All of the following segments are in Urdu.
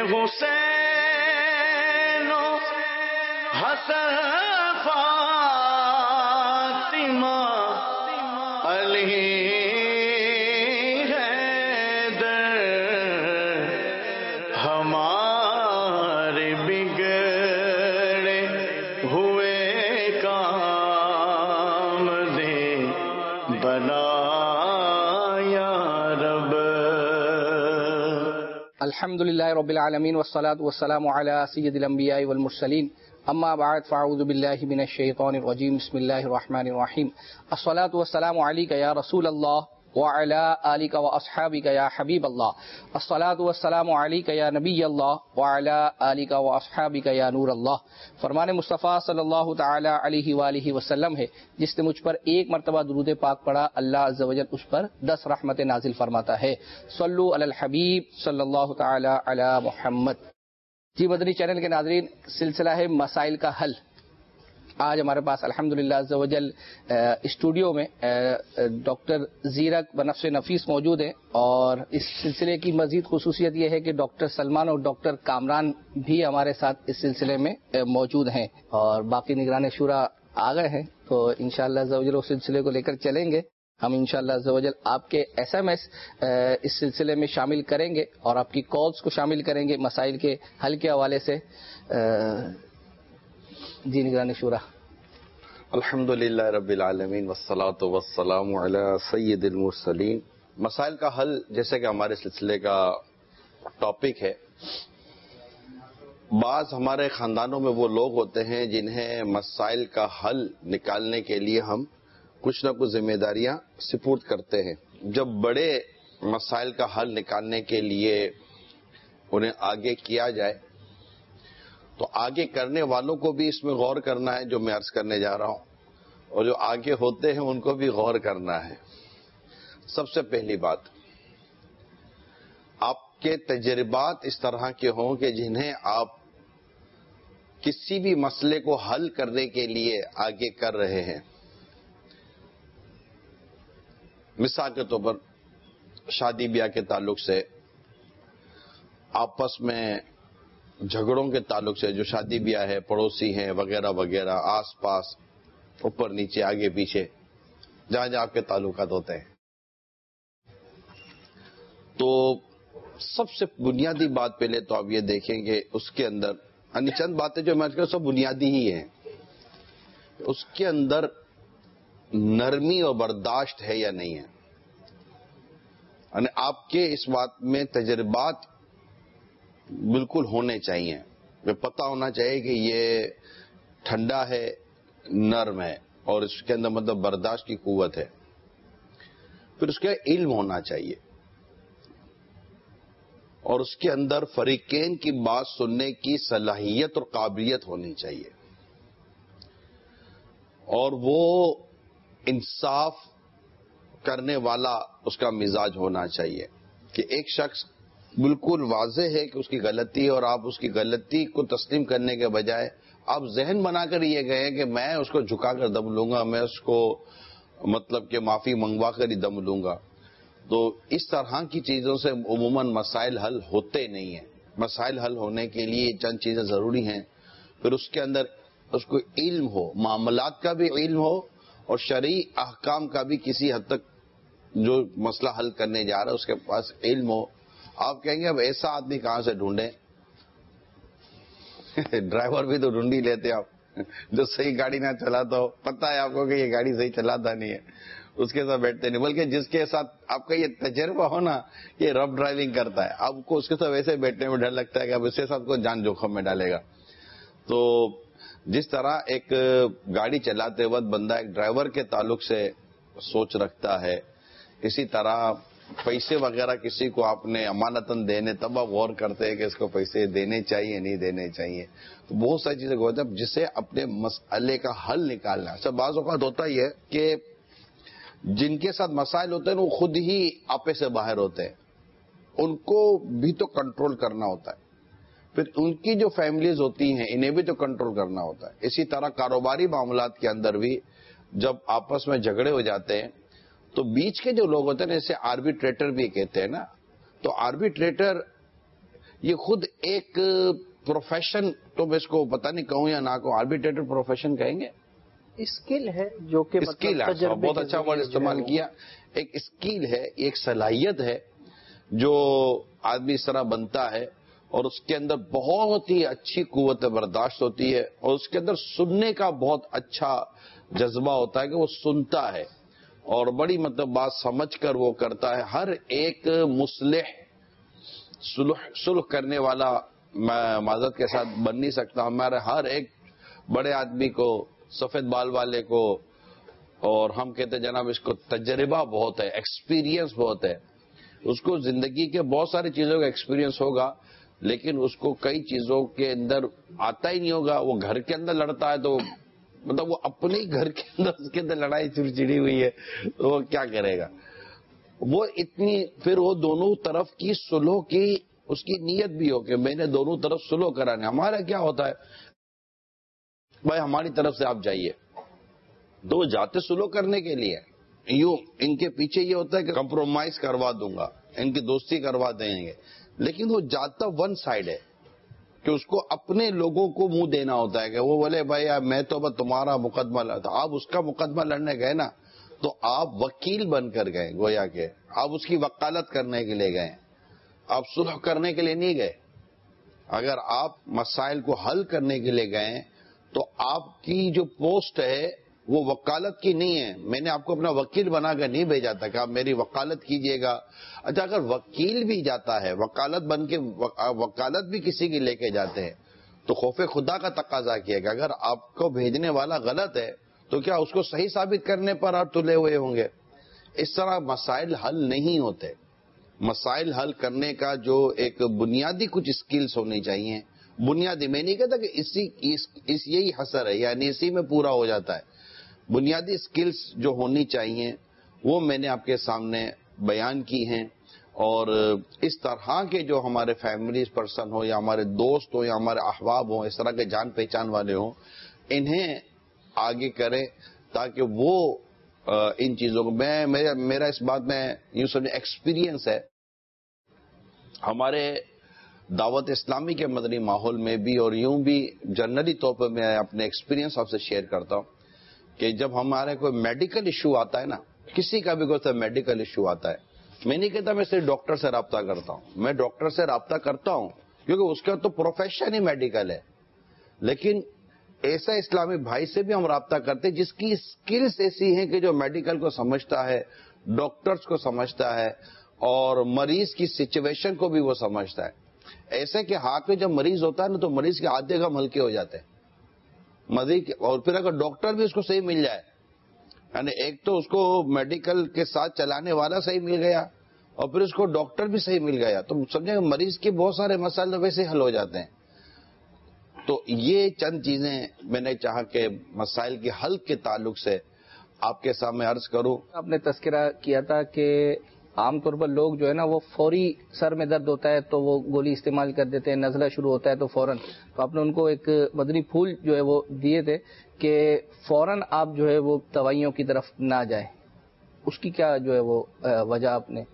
حسین و حسن فاطمہ علی حیدر ہمارے بگڑے ہوئے کام دے بنا یا رب. الحمدللہ رب العالمین والصلاة والسلام علی سید الانبیاء والمرسلین اما بعد فاعوذ باللہ من الشیطان الرجیم بسم اللہ الرحمن الرحیم. الصلاة والسلام علیک یا رسول اللہ وعلی آلک واصحابک یا حبیب اللہ. الصلاة والسلام علیک یا نبی اللہ وعلی آلک واصحابک یا نور اللہ. فرمان مصطفیٰ صلی اللہ تعالی علیہ وآلہ وسلم ہے جس نے مجھ پر ایک مرتبہ درود پاک پڑھا اللہ عز و جل اس پر 10 رحمت نازل فرماتا ہے. صلو علی الحبیب صلی اللہ تعالی علی محمد. جی مدنی چینل کے ناظرین، سلسلہ ہے مسائل کا حل. آج ہمارے پاس الحمدللہ عز و جل اسٹوڈیو میں ڈاکٹر زیرک بنفس نفیس موجود ہیں، اور اس سلسلے کی مزید خصوصیت یہ ہے کہ ڈاکٹر سلمان اور ڈاکٹر کامران بھی ہمارے ساتھ اس سلسلے میں موجود ہیں، اور باقی نگران شورا آ گئے ہیں. تو انشاءاللہ عز و جل اس سلسلے کو لے کر چلیں گے. ہم انشاءاللہ عز و جل آپ کے SMS اس سلسلے میں شامل کریں گے اور آپ کی کالز کو شامل کریں گے مسائل کے حل کے حوالے سے. جی نگران شورا. الحمدللہ رب العالمین والصلاة والسلام علی سید المرسلین. مسائل کا حل جیسے کہ ہمارے سلسلے کا ٹاپک ہے. بعض ہمارے خاندانوں میں وہ لوگ ہوتے ہیں جنہیں مسائل کا حل نکالنے کے لیے ہم کچھ نہ کچھ ذمہ داریاں سپرد کرتے ہیں. جب بڑے مسائل کا حل نکالنے کے لیے انہیں آگے کیا جائے تو آگے کرنے والوں کو بھی اس میں غور کرنا ہے، جو میں عرض کرنے جا رہا ہوں، اور جو آگے ہوتے ہیں ان کو بھی غور کرنا ہے. سب سے پہلی بات، آپ کے تجربات اس طرح کے ہوں کہ جنہیں آپ کسی بھی مسئلے کو حل کرنے کے لیے آگے کر رہے ہیں. مثال کے طور پر شادی بیاہ کے تعلق سے، آپس میں جھگڑوں کے تعلق سے، جو شادی بیاہ ہے، پڑوسی ہیں وغیرہ وغیرہ، آس پاس، اوپر نیچے، آگے پیچھے، جہاں جہاں آپ کے تعلقات ہوتے ہیں. تو سب سے بنیادی بات پہلے تو آپ یہ دیکھیں کہ اس کے اندر چند باتیں جو میں کہوں سب بنیادی ہی ہیں. اس کے اندر نرمی اور برداشت ہے یا نہیں ہے. یعنی آپ کے اس بات میں تجربات بالکل ہونے چاہیے. پتہ ہونا چاہیے کہ یہ ٹھنڈا ہے، نرم ہے، اور اس کے اندر مطلب برداشت کی قوت ہے. پھر اس کا علم ہونا چاہیے، اور اس کے اندر فریقین کی بات سننے کی صلاحیت اور قابلیت ہونی چاہیے، اور وہ انصاف کرنے والا اس کا مزاج ہونا چاہیے کہ ایک شخص بالکل واضح ہے کہ اس کی غلطی، اور آپ اس کی غلطی کو تسلیم کرنے کے بجائے آپ ذہن بنا کر یہ گئے کہ میں اس کو جھکا کر دم لوں گا، میں اس کو مطلب کہ معافی منگوا کر ہی دم لوں گا. تو اس طرح کی چیزوں سے عموماً مسائل حل ہوتے نہیں ہیں. مسائل حل ہونے کے لیے چند چیزیں ضروری ہیں. پھر اس کے اندر اس کو علم ہو، معاملات کا بھی علم ہو، اور شرعی احکام کا بھی کسی حد تک جو مسئلہ حل کرنے جا رہا ہے اس کے پاس علم ہو. آپ کہیں گے اب ایسا آدمی کہاں سے ڈھونڈیں؟ ڈرائیور بھی تو ڈھونڈ ہی لیتے آپ جو صحیح گاڑی نہ چلاتا ہو، پتہ ہے آپ کو کہ یہ گاڑی صحیح چلاتا نہیں ہے، اس کے ساتھ بیٹھتے نہیں. بلکہ جس کے ساتھ آپ کا یہ تجربہ ہو نا، یہ رف ڈرائیونگ کرتا ہے، آپ کو اس کے ساتھ ویسے بیٹھنے میں ڈر لگتا ہے کہ اب اس کے ساتھ کوئی جان جوخم میں ڈالے گا. تو جس طرح ایک گاڑی چلاتے وقت بندہ ایک ڈرائیور کے تعلق سے سوچ رکھتا ہے، اسی طرح پیسے وغیرہ کسی کو آپ نے امانتاً دینے، تب آپ غور کرتے ہیں کہ اس کو پیسے دینے چاہیے نہیں دینے چاہیے. تو بہت ساری چیزیں ہوتی ہیں جسے اپنے مسئلے کا حل نکالنا ہے. سب بعض اوقات ہوتا ہی ہے کہ جن کے ساتھ مسائل ہوتے ہیں وہ خود ہی آپے سے باہر ہوتے ہیں، ان کو بھی تو کنٹرول کرنا ہوتا ہے. پھر ان کی جو فیملیز ہوتی ہیں انہیں بھی تو کنٹرول کرنا ہوتا ہے. اسی طرح کاروباری معاملات کے اندر بھی جب آپس میں جھگڑے ہو جاتے ہیں تو بیچ کے جو لوگ ہوتے ہیں اسے آربیٹریٹر بھی کہتے ہیں نا. تو آربیٹریٹر یہ خود ایک پروفیشن، تو میں اس کو پتہ نہیں کہوں یا نہ کہوں، آربیٹریٹر پروفیشن کہیں گے، اسکل ہے جو کہ اسکل ہے، بہت اچھا ورڈ استعمال کیا، ایک اسکل ہے، ایک صلاحیت ہے جو آدمی اس طرح بنتا ہے، اور اس کے اندر بہت ہی اچھی قوت برداشت ہوتی ہے، اور اس کے اندر سننے کا بہت اچھا جذبہ ہوتا ہے کہ وہ سنتا ہے اور بڑی مطلب بات سمجھ کر وہ کرتا ہے. ہر ایک مصلح صلح کرنے والا میں معذرت کے ساتھ بن نہیں سکتا. ہمارے ہر ایک بڑے آدمی کو، سفید بال والے کو، اور ہم کہتے ہیں جناب اس کو تجربہ بہت ہے، ایکسپیرینس بہت ہے، اس کو زندگی کے بہت ساری چیزوں کا ایکسپیرینس ہوگا، لیکن اس کو کئی چیزوں کے اندر آتا ہی نہیں ہوگا. وہ گھر کے اندر لڑتا ہے تو مطلب وہ اپنے ہی گھر کے اندر اس کے اندر لڑائی چڑچڑی ہوئی ہے تو وہ کیا کرے گا. وہ اتنی پھر وہ دونوں طرف کی صلح کی اس کی نیت بھی ہو کہ میں نے دونوں طرف صلح کرانے. ہمارا کیا ہوتا ہے بھائی ہماری طرف سے آپ جائیے، تو وہ جاتے صلح کرنے کے لیے، یوں ان کے پیچھے یہ ہوتا ہے کہ کمپرومائز کروا دوں گا، ان کی دوستی کروا دیں گے، لیکن وہ جاتا ون سائڈ ہے کہ اس کو اپنے لوگوں کو منہ دینا ہوتا ہے کہ وہ بولے بھائی میں تو بس تمہارا مقدمہ لڑتا. آپ اس کا مقدمہ لڑنے گئے نا تو آپ وکیل بن کر گئے، گویا کہ آپ اس کی وکالت کرنے کے لیے گئے، آپ صلح کرنے کے لیے نہیں گئے. اگر آپ مسائل کو حل کرنے کے لیے گئے تو آپ کی جو پوسٹ ہے وہ وکالت کی نہیں ہے. میں نے آپ کو اپنا وکیل بنا کر نہیں بھیجا تھا کہ آپ میری وکالت کیجئے گا. اچھا اگر وکیل بھی جاتا ہے وکالت بن کے، وکالت بھی کسی کی لے کے جاتے ہیں تو خوف خدا کا تقاضا کیا کہ اگر آپ کو بھیجنے والا غلط ہے تو کیا اس کو صحیح ثابت کرنے پر آپ تلے ہوئے ہوں گے. اس طرح مسائل حل نہیں ہوتے. مسائل حل کرنے کا جو ایک بنیادی کچھ اسکلز ہونی چاہیے، بنیادی، میں نہیں کہتا کہ یہی حسر ہے یعنی اسی میں پورا ہو جاتا ہے. بنیادی اسکلز جو ہونی چاہیے وہ میں نے آپ کے سامنے بیان کی ہیں. اور اس طرح کے جو ہمارے فیملیز پرسن ہو یا ہمارے دوست ہو یا ہمارے احباب ہوں، اس طرح کے جان پہچان والے ہوں، انہیں آگے کریں تاکہ وہ ان چیزوں کو، میرا اس بات میں یوں سمجھے ایکسپیرینس ہے ہمارے دعوت اسلامی کے مدنی ماحول میں بھی، اور یوں بھی جنرلی طور پر میں اپنے ایکسپیرینس آپ سے شیئر کرتا ہوں کہ جب ہمارے کوئی میڈیکل ایشو آتا ہے نا، کسی کا بھی کوئی میڈیکل ایشو آتا ہے، میں نہیں کہتا میں صرف ڈاکٹر سے رابطہ کرتا ہوں، میں ڈاکٹر سے رابطہ کرتا ہوں کیونکہ اس کا تو پروفیشن ہی میڈیکل ہے، لیکن ایسا اسلامی بھائی سے بھی ہم رابطہ کرتے جس کی اسکلز ایسی ہیں کہ جو میڈیکل کو سمجھتا ہے، ڈاکٹرز کو سمجھتا ہے، اور مریض کی سچویشن کو بھی وہ سمجھتا ہے. ایسے کہ ہاتھ میں جب مریض ہوتا ہے نا تو مریض کے آدھے غم ہلکے ہو جاتے ہیں مریض، اور پھر اگر ڈاکٹر بھی اس کو صحیح مل جائے، یعنی ایک تو اس کو میڈیکل کے ساتھ چلانے والا صحیح مل گیا اور پھر اس کو ڈاکٹر بھی صحیح مل گیا، تو سمجھیں مریض کے بہت سارے مسائل ویسے حل ہو جاتے ہیں. تو یہ چند چیزیں میں نے چاہا کہ مسائل کے حل کے تعلق سے آپ کے سامنے عرض کروں. آپ نے تذکرہ کیا تھا کہ عام طور پر لوگ جو ہے نا وہ فوری سر میں درد ہوتا ہے تو وہ گولی استعمال کر دیتے ہیں، نزلہ شروع ہوتا ہے تو فوراً، تو آپ نے ان کو ایک مدنی پھول جو ہے وہ دیے تھے کہ فوراً آپ جو ہے وہ دوائیوں کی طرف نہ جائیں. اس کی کیا جو ہے وہ وجہ آپ نے؟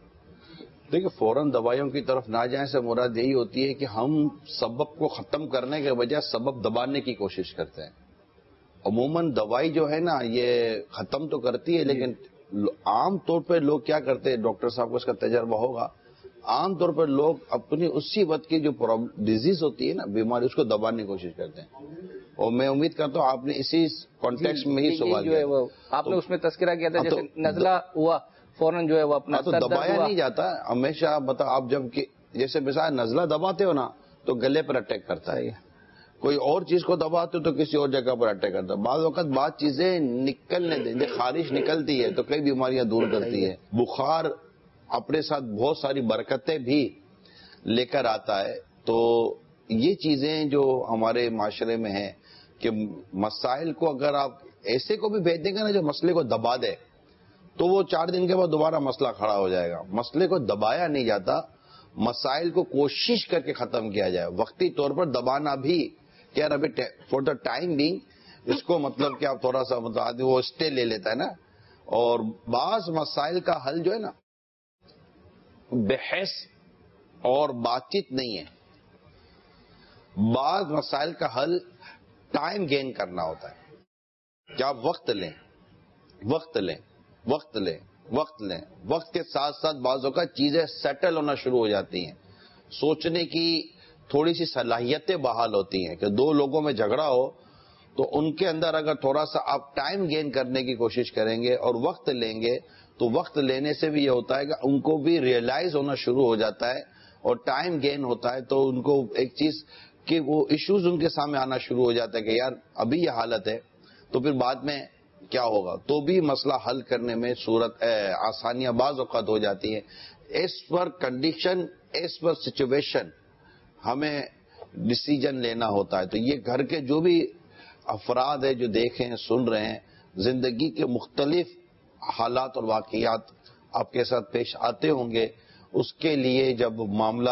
دیکھیں فوراً دوائیوں کی طرف نہ جائیں سے مراد یہی ہوتی ہے کہ ہم سبب کو ختم کرنے کے بجائے سبب دبانے کی کوشش کرتے ہیں. عموماً دوائی جو ہے نا یہ ختم تو کرتی ہے، لیکن عام طور پہ لوگ کیا کرتے ہیں، ڈاکٹر صاحب کو اس کا تجربہ ہوگا، عام طور پر لوگ اپنی اسی وقت کی جو ڈیزیز ہوتی ہے نا، بیماری، اس کو دبانے کی کوشش کرتے ہیں. اور میں امید کرتا ہوں آپ نے اسی کانٹیکسٹ میں ہی سوال جو ہے وہ آپ نے اس میں تذکرہ کیا تھا جیسے نزلہ ہوا فوراً جو ہے وہ اپنا تو دبایا نہیں جاتا ہمیشہ. آپ جب جیسے مثال نزلہ دباتے ہو نا تو گلے پر اٹیک کرتا ہے، کوئی اور چیز کو دباتے ہو تو کسی اور جگہ پر اٹیک کرتا ہے. بعض وقت بعض چیزیں نکلنے دیں، خارش نکلتی ہے تو کئی بیماریاں دور کرتی ہے. بخار اپنے ساتھ بہت ساری برکتیں بھی لے کر آتا ہے. تو یہ چیزیں جو ہمارے معاشرے میں ہیں کہ مسائل کو اگر آپ ایسے کو بھی بھیج دیں گے نا جو مسئلے کو دبا دے تو وہ 4 دن کے بعد دوبارہ مسئلہ کھڑا ہو جائے گا. مسئلے کو دبایا نہیں جاتا، مسائل کو کوشش کر کے ختم کیا جائے. وقتی طور پر دبانا بھی کہ یار ابھی فور دا ٹائم بینگ اس کو مطلب کہ آپ تھوڑا سا مطلب آدمی وہ اسٹے لے لیتا ہے نا. اور بعض مسائل کا حل جو ہے نا بحث اور بات چیت نہیں ہے. بعض مسائل کا حل ٹائم گین کرنا ہوتا ہے کہ آپ وقت لیں, وقت لیں, وقت لیں, وقت لیں. وقت کے ساتھ ساتھ بعضوں کا چیزیں سیٹل ہونا شروع ہو جاتی ہیں, سوچنے کی تھوڑی سی صلاحیتیں بحال ہوتی ہیں. کہ دو لوگوں میں جھگڑا ہو تو ان کے اندر اگر تھوڑا سا آپ ٹائم گین کرنے کی کوشش کریں گے اور وقت لیں گے تو وقت لینے سے بھی یہ ہوتا ہے کہ ان کو بھی ریئلائز ہونا شروع ہو جاتا ہے اور ٹائم گین ہوتا ہے. تو ان کو ایک چیز کہ وہ ایشوز ان کے سامنے آنا شروع ہو جاتا ہے کہ یار ابھی یہ حالت ہے تو پھر بعد میں کیا ہوگا, تو بھی مسئلہ حل کرنے میں آسانیاں بعض اوقات ہو جاتی ہیں. As per condition, as per situation ہمیں ڈیسیجن لینا ہوتا ہے. تو یہ گھر کے جو بھی افراد ہیں جو دیکھیں سن رہے ہیں, زندگی کے مختلف حالات اور واقعات آپ کے ساتھ پیش آتے ہوں گے. اس کے لیے جب معاملہ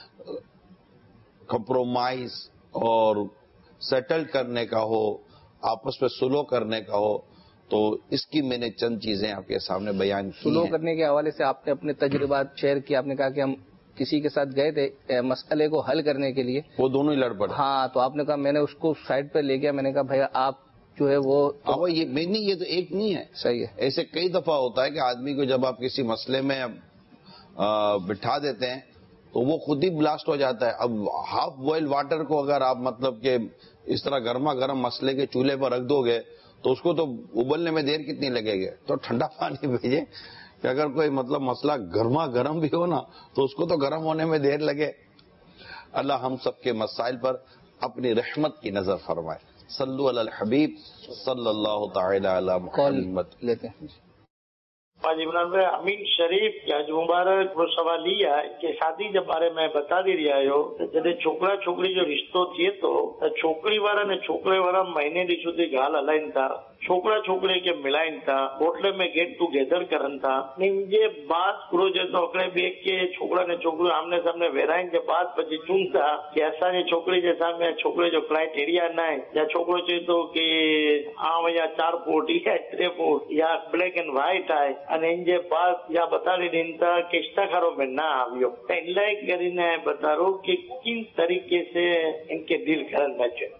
کمپرومائز اور سیٹل کرنے کا ہو, آپس میں سلو کرنے کا ہو, تو اس کی میں نے چند چیزیں آپ کے سامنے بیان کی. سلو کرنے کے حوالے سے آپ نے اپنے تجربات شیئر کیا. آپ نے کہا کہ ہم کسی کے ساتھ گئے تھے مسئلے کو حل کرنے کے لیے, وہ دونوں ہی لڑ پڑے. ہاں, تو آپ نے کہا میں نے اس کو سائڈ پہ لے گیا, میں نے کہا بھائی آپ جو ہے وہ یہ نہیں, یہ تو ایک نہیں ہے, صحیح ہے. ایسے کئی دفعہ ہوتا ہے کہ آدمی کو جب آپ کسی مسئلے میں بٹھا دیتے ہیں تو وہ خود ہی بلاسٹ ہو جاتا ہے. اب ہاف بوائل واٹر کو اگر آپ مطلب کہ اس طرح گرما گرم مسئلے کے چولہے پر رکھ دو گے تو اس کو تو ابلنے میں دیر کتنی لگے گی. تو ٹھنڈا پانی بھیجیں کہ اگر کوئی مطلب مسئلہ گرما گرم بھی ہو نا تو اس کو تو گرم ہونے میں دیر لگے. اللہ ہم سب کے مسائل پر اپنی رحمت کی نظر فرمائے. صلو علی الحبیب صلی اللہ تعالی علی محمد. لیتے ہیں عمران بھائی, امین شریف حج مبارک وہ سوال یہ ہے کہ شادی जे बारे में बता दी रहा आहियो त जॾहिं छोकिरा छोकिरी जो रिश्तो थिए थो त छोकिरी वारा ने छोकिरे वारा महीने ॾींहुं સુધી ॻाल्हि हलाइनि था, छोकिरा छोकिरी खे मिलाइनि था, होटल में गेट टुगेदर करनि था. जे बाद पूरो जे तो हिकिड़े ॿिए खे छोकिरा ने छोकिरियूं आमने सामने वेराइनि जे बाद पछी चूं था कि असांजी छोकिरी जे साम्हूं छोकिरे जो क्राइटेरिया न आहे, या छोकिरो चए थो कि आउं या 4 फुट या 3 फुट या ब्लैक एंड व्हाइट आहे, અને इनजे बाद या बताड़ी ॾियनि था कि इश्ताखारो में न आवियो. त इन लाइ કરીને बतारो कि किन तरीके से इनके डील करनि था चाहिए.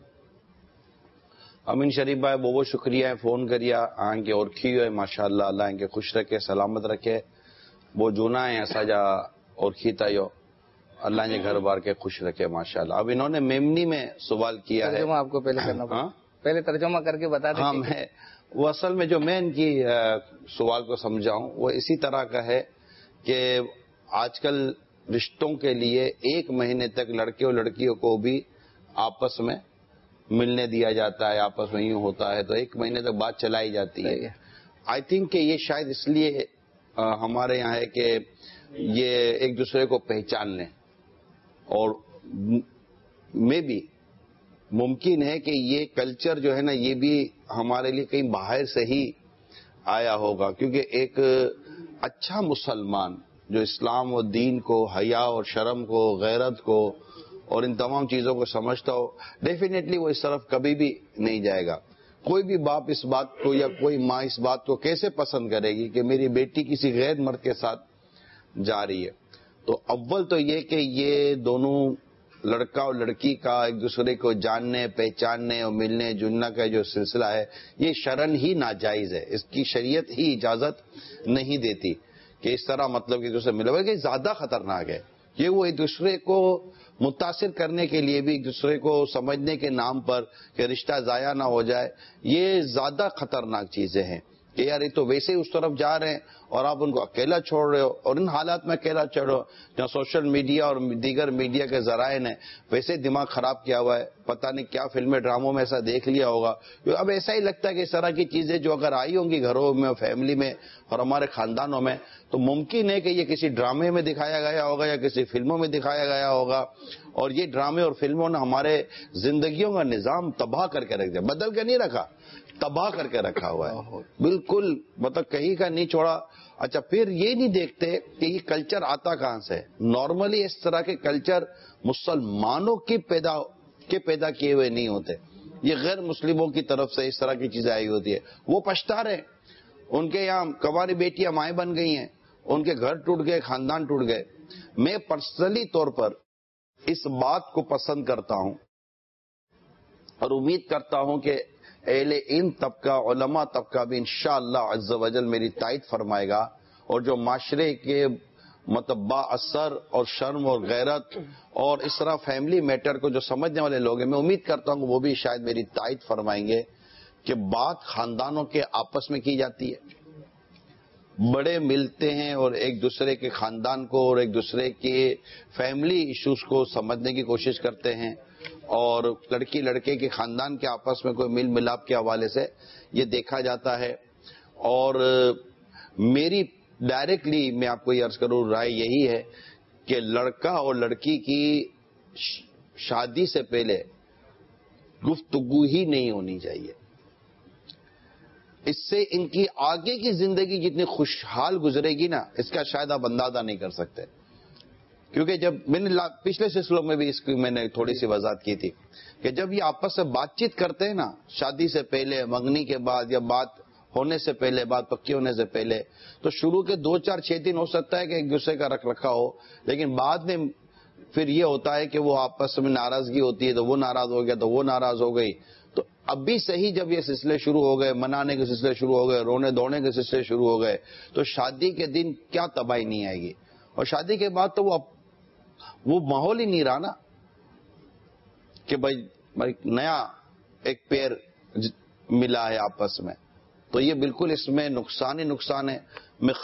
امین شریف بھائی بہت بہت شکریہ ہے فون کریا آن کے اور کھی ہوئے ماشاءاللہ. اللہ ان کے خوش رکھے, سلامت رکھے. وہ جونا ہے ایسا جا اور کھیتا ہو, اللہ نے گھر بار کے خوش رکھے ماشاءاللہ. اب انہوں نے میمنی میں سوال کیا ہے, ترجمہ آپ کو پہلے کرنا پڑا, پہلے ترجمہ کر کے بتا دیں. ہاں, وہ اصل میں جو میں ان کی سوال کو سمجھا ہوں وہ اسی طرح کا ہے کہ آج کل رشتوں کے لیے 1 مہینے تک لڑکے اور لڑکیوں کو بھی آپس میں ملنے دیا جاتا ہے, آپس میں یوں ہوتا ہے تو 1 مہینے تک بات چلائی جاتی ہے. آئی تھنک کہ یہ شاید اس لیے ہمارے یہاں ہے کہ یہ ایک دوسرے کو پہچان لیں, اور میں بھی ممکن ہے کہ یہ کلچر جو ہے نا یہ بھی ہمارے لیے کہیں باہر سے ہی آیا ہوگا, کیونکہ ایک اچھا مسلمان جو اسلام و دین کو, حیا اور شرم کو, غیرت کو اور ان تمام چیزوں کو سمجھتا ہو, ڈیفینیٹلی وہ اس طرف کبھی بھی نہیں جائے گا. کوئی بھی باپ اس بات کو یا کوئی ماں اس بات کو کیسے پسند کرے گی کہ میری بیٹی کسی غیر مرد کے ساتھ جا رہی ہے. تو اول تو یہ کہ یہ دونوں لڑکا اور لڑکی کا ایک دوسرے کو جاننے, پہچاننے اور ملنے جلنے کا جو سلسلہ ہے یہ شرعن ہی ناجائز ہے. اس کی شریعت ہی اجازت نہیں دیتی کہ اس طرح مطلب کہ دوسرے ملے, بلکہ زیادہ خطرناک ہے کہ وہ ایک دوسرے کو متاثر کرنے کے لیے بھی ایک دوسرے کو سمجھنے کے نام پر کہ رشتہ ضائع نہ ہو جائے, یہ زیادہ خطرناک چیزیں ہیں کہ یار یہ تو ویسے ہی اس طرف جا رہے ہیں اور آپ ان کو اکیلا چھوڑ رہے ہو, اور ان حالات میں اکیلا چھوڑو جہاں سوشل میڈیا اور دیگر میڈیا کے ذرائع نے ویسے دماغ خراب کیا ہوا ہے. پتہ نہیں کیا فلمیں ڈراموں میں ایسا دیکھ لیا ہوگا. اب ایسا ہی لگتا ہے کہ اس طرح کی چیزیں جو اگر آئی ہوں گی گھروں میں, فیملی میں اور ہمارے خاندانوں میں, تو ممکن ہے کہ یہ کسی ڈرامے میں دکھایا گیا ہوگا یا کسی فلموں میں دکھایا گیا ہوگا, اور یہ ڈرامے اور فلموں نے ہمارے زندگیوں کا نظام تباہ کر کے رکھ دیا. بدل کے نہیں رکھا, تباہ کر کے رکھا ہوا ہے بالکل, مطلب کہیں کا نہیں چھوڑا. اچھا, پھر یہ نہیں دیکھتے کہ یہ کلچر آتا کہاں سے. نارملی اس طرح کے کلچر مسلمانوں کی پیدا کیے ہوئے نہیں ہوتے, یہ غیر مسلموں کی طرف سے اس طرح کی چیزیں آئی ہوتی ہے. وہ پچھتا رہے, ان کے یہاں کماری بیٹیاں مائیں بن گئی ہیں, ان کے گھر ٹوٹ گئے, خاندان ٹوٹ گئے. میں پرسنلی طور پر اس بات کو پسند کرتا ہوں اور امید کرتا ہوں کہ اہل علم طبقہ، علماء طبقہ بھی انشاءاللہ عز و جل میری تائید فرمائے گا، اور جو معاشرے کے مطلب با اثر اور شرم اور غیرت اور اس طرح فیملی میٹر کو جو سمجھنے والے لوگ ہیں، میں امید کرتا ہوں کہ وہ بھی شاید میری تائید فرمائیں گے کہ بات خاندانوں کے آپس میں کی جاتی ہے، بڑے ملتے ہیں اور ایک دوسرے کے خاندان کو اور ایک دوسرے کے فیملی ایشوز کو سمجھنے کی کوشش کرتے ہیں، اور لڑکی لڑکے کے خاندان کے آپس میں کوئی میل ملاپ کے حوالے سے یہ دیکھا جاتا ہے۔ اور میری ڈائریکٹلی میں آپ کو یہ عرض کروں رائے یہی ہے کہ لڑکا اور لڑکی کی شادی سے پہلے گفتگو ہی نہیں ہونی چاہیے، اس سے ان کی آگے کی زندگی جتنی خوشحال گزرے گی نا، اس کا شاید آپ اندازہ نہیں کر سکتے، کیونکہ جب میں نے پچھلے سلسلوں میں بھی اس کی میں نے تھوڑی سی وضاحت کی تھی کہ جب یہ آپس سے بات چیت کرتے ہیں نا، شادی سے پہلے، منگنی کے بعد، یا بات ہونے سے پہلے، بات پکی ہونے سے پہلے، تو شروع کے 2 4 6 دن ہو سکتا ہے کہ ایک دوسرے کا رکھ رکھا ہو، لیکن بعد میں پھر یہ ہوتا ہے کہ وہ آپس میں ناراضگی ہوتی ہے، تو وہ ناراض ہو گیا تو وہ ناراض ہو گئی، تو اب بھی صحیح جب یہ سلسلے شروع ہو گئے، منانے کے سلسلے شروع ہو گئے، رونے دوڑنے کے سلسلے شروع ہو گئے، تو شادی کے دن کیا تباہی نہیں آئے گی، اور شادی کے بعد تو وہ ماحول ہی نہیں رہا نا کہ بھائی نیا ایک پیر ملا ہے آپس میں، تو یہ بالکل اس میں نقصان ہی نقصان ہے۔ میں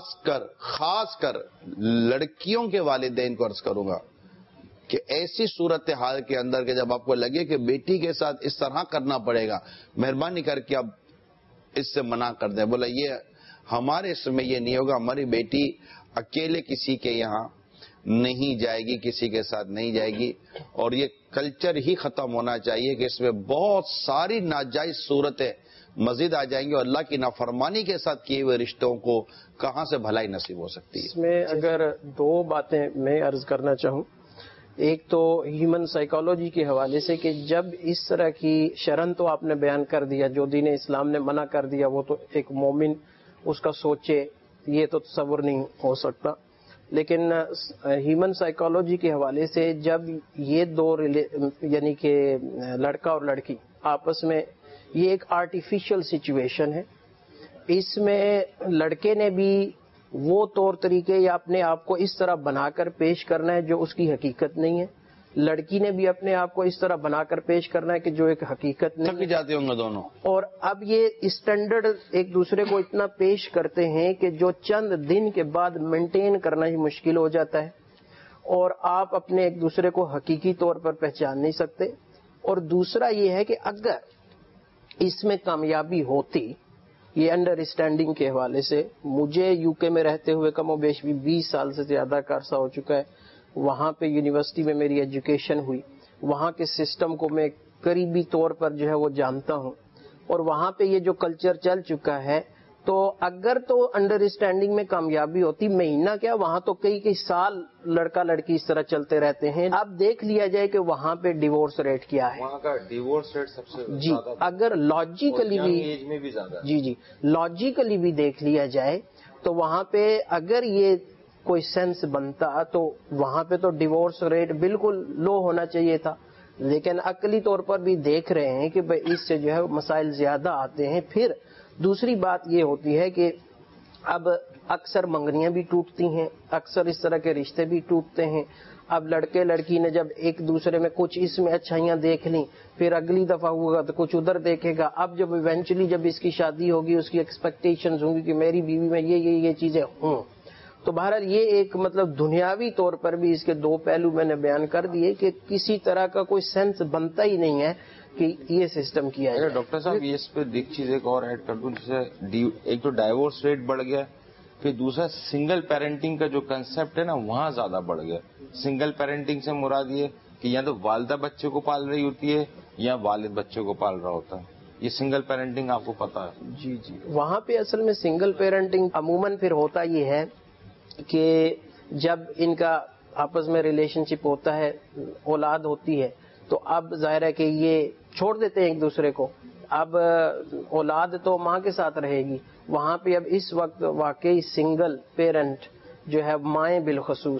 خاص کر لڑکیوں کے والدین کو عرض کروں گا کہ ایسی صورتحال کے اندر کہ جب آپ کو لگے کہ بیٹی کے ساتھ اس طرح کرنا پڑے گا، مہربانی کر کے اب اس سے منع کر دیں، بولا یہ ہمارے اس میں یہ نہیں ہوگا، ہماری بیٹی اکیلے کسی کے یہاں نہیں جائے گی، کسی کے ساتھ نہیں جائے گی، اور یہ کلچر ہی ختم ہونا چاہیے کہ اس میں بہت ساری ناجائز صورتیں مزید آ جائیں گی، اور اللہ کی نافرمانی کے ساتھ کیے ہوئے رشتوں کو کہاں سے بھلائی نصیب ہو سکتی ہے۔ اس میں اگر 2 باتیں میں عرض کرنا چاہوں، ایک تو ہیومن سائیکالوجی کے حوالے سے کہ جب اس طرح کی شرن تو آپ نے بیان کر دیا، جو دین اسلام نے منع کر دیا، وہ تو ایک مومن اس کا سوچے، یہ تو تصور نہیں ہو سکتا، لیکن ہیومن سائیکالوجی کے حوالے سے جب یہ 2 یعنی کہ لڑکا اور لڑکی آپس میں، یہ ایک آرٹیفیشل سچویشن ہے، اس میں لڑکے نے بھی وہ طور طریقے یا اپنے آپ کو اس طرح بنا کر پیش کرنا ہے جو اس کی حقیقت نہیں ہے، لڑکی نے بھی اپنے آپ کو اس طرح بنا کر پیش کرنا ہے کہ جو ایک حقیقت نہیں تھک جاتے ہوں گے دونوں، اور اب یہ اسٹینڈرڈ ایک دوسرے کو اتنا پیش کرتے ہیں کہ جو چند دن کے بعد مینٹین کرنا ہی مشکل ہو جاتا ہے، اور آپ اپنے ایک دوسرے کو حقیقی طور پر پہچان نہیں سکتے۔ اور دوسرا یہ ہے کہ اگر اس میں کامیابی ہوتی، یہ انڈرسٹینڈنگ کے حوالے سے، مجھے یو کے میں رہتے ہوئے کم و بیش بھی 20 سال سے زیادہ کا عرصہ ہو چکا ہے، وہاں پہ یونیورسٹی میں میری ایجوکیشن ہوئی، وہاں کے سسٹم کو میں قریبی طور پر جو ہے وہ جانتا ہوں، اور وہاں پہ یہ جو کلچر چل چکا ہے، تو اگر تو انڈرسٹینڈنگ میں کامیابی ہوتی، مہینہ کیا وہاں تو کئی سال لڑکا لڑکی اس طرح چلتے رہتے ہیں۔ اب دیکھ لیا جائے کہ وہاں پہ ڈیورس ریٹ کیا ہے، وہاں کا ڈیورس ریٹ سب سے جی اگر لاجیکلی بھی ایج میں بھی زیادہ ہے، جی لاجیکلی بھی دیکھ لیا جائے تو وہاں پہ اگر یہ کوئی سینس بنتا تو وہاں پہ تو ڈیورس ریٹ بالکل لو ہونا چاہیے تھا، لیکن عقلی طور پر بھی دیکھ رہے ہیں کہ بھئی اس سے جو ہے مسائل زیادہ آتے ہیں۔ پھر دوسری بات یہ ہوتی ہے کہ اب اکثر منگنیاں بھی ٹوٹتی ہیں، اکثر اس طرح کے رشتے بھی ٹوٹتے ہیں۔ اب لڑکے لڑکی نے جب ایک دوسرے میں کچھ اس میں اچھائیاں دیکھ لیں، پھر اگلی دفعہ ہوگا تو کچھ ادھر دیکھے گا، اب جب ایونچولی جب اس کی شادی ہوگی، اس کی ایکسپیکٹیشنز ہوں گی کہ میری بیوی میں یہ چیزیں ہوں، تو بہرحال یہ ایک مطلب دنیاوی طور پر بھی اس کے 2 پہلو میں نے بیان کر دیے کہ کسی طرح کا کوئی سینس بنتا ہی نہیں ہے کہ یہ سسٹم کیا ہے۔ ڈاکٹر صاحب یہ اس پہ ایک چیز ایک اور ایڈ کر دوں، جیسے ایک تو ڈائیورس ریٹ بڑھ گیا، پھر دوسرا سنگل پیرنٹنگ کا جو کنسپٹ ہے نا وہاں زیادہ بڑھ گیا۔ سنگل پیرنٹنگ سے مراد یہ کہ یا تو والدہ بچے کو پال رہی ہوتی ہے یا والد بچے کو پال رہا ہوتا ہے، یہ سنگل پیرنٹنگ آپ کو پتا ہے؟ جی وہاں پہ اصل میں سنگل پیرنٹنگ عموماً پھر ہوتا یہ ہے کہ جب ان کا آپس میں ریلیشن شپ ہوتا ہے، اولاد ہوتی ہے، تو اب ظاہر ہے کہ یہ چھوڑ دیتے ہیں ایک دوسرے کو، اب اولاد تو ماں کے ساتھ رہے گی، وہاں پہ اب اس وقت واقعی سنگل پیرنٹ جو ہے مائیں بالخصوص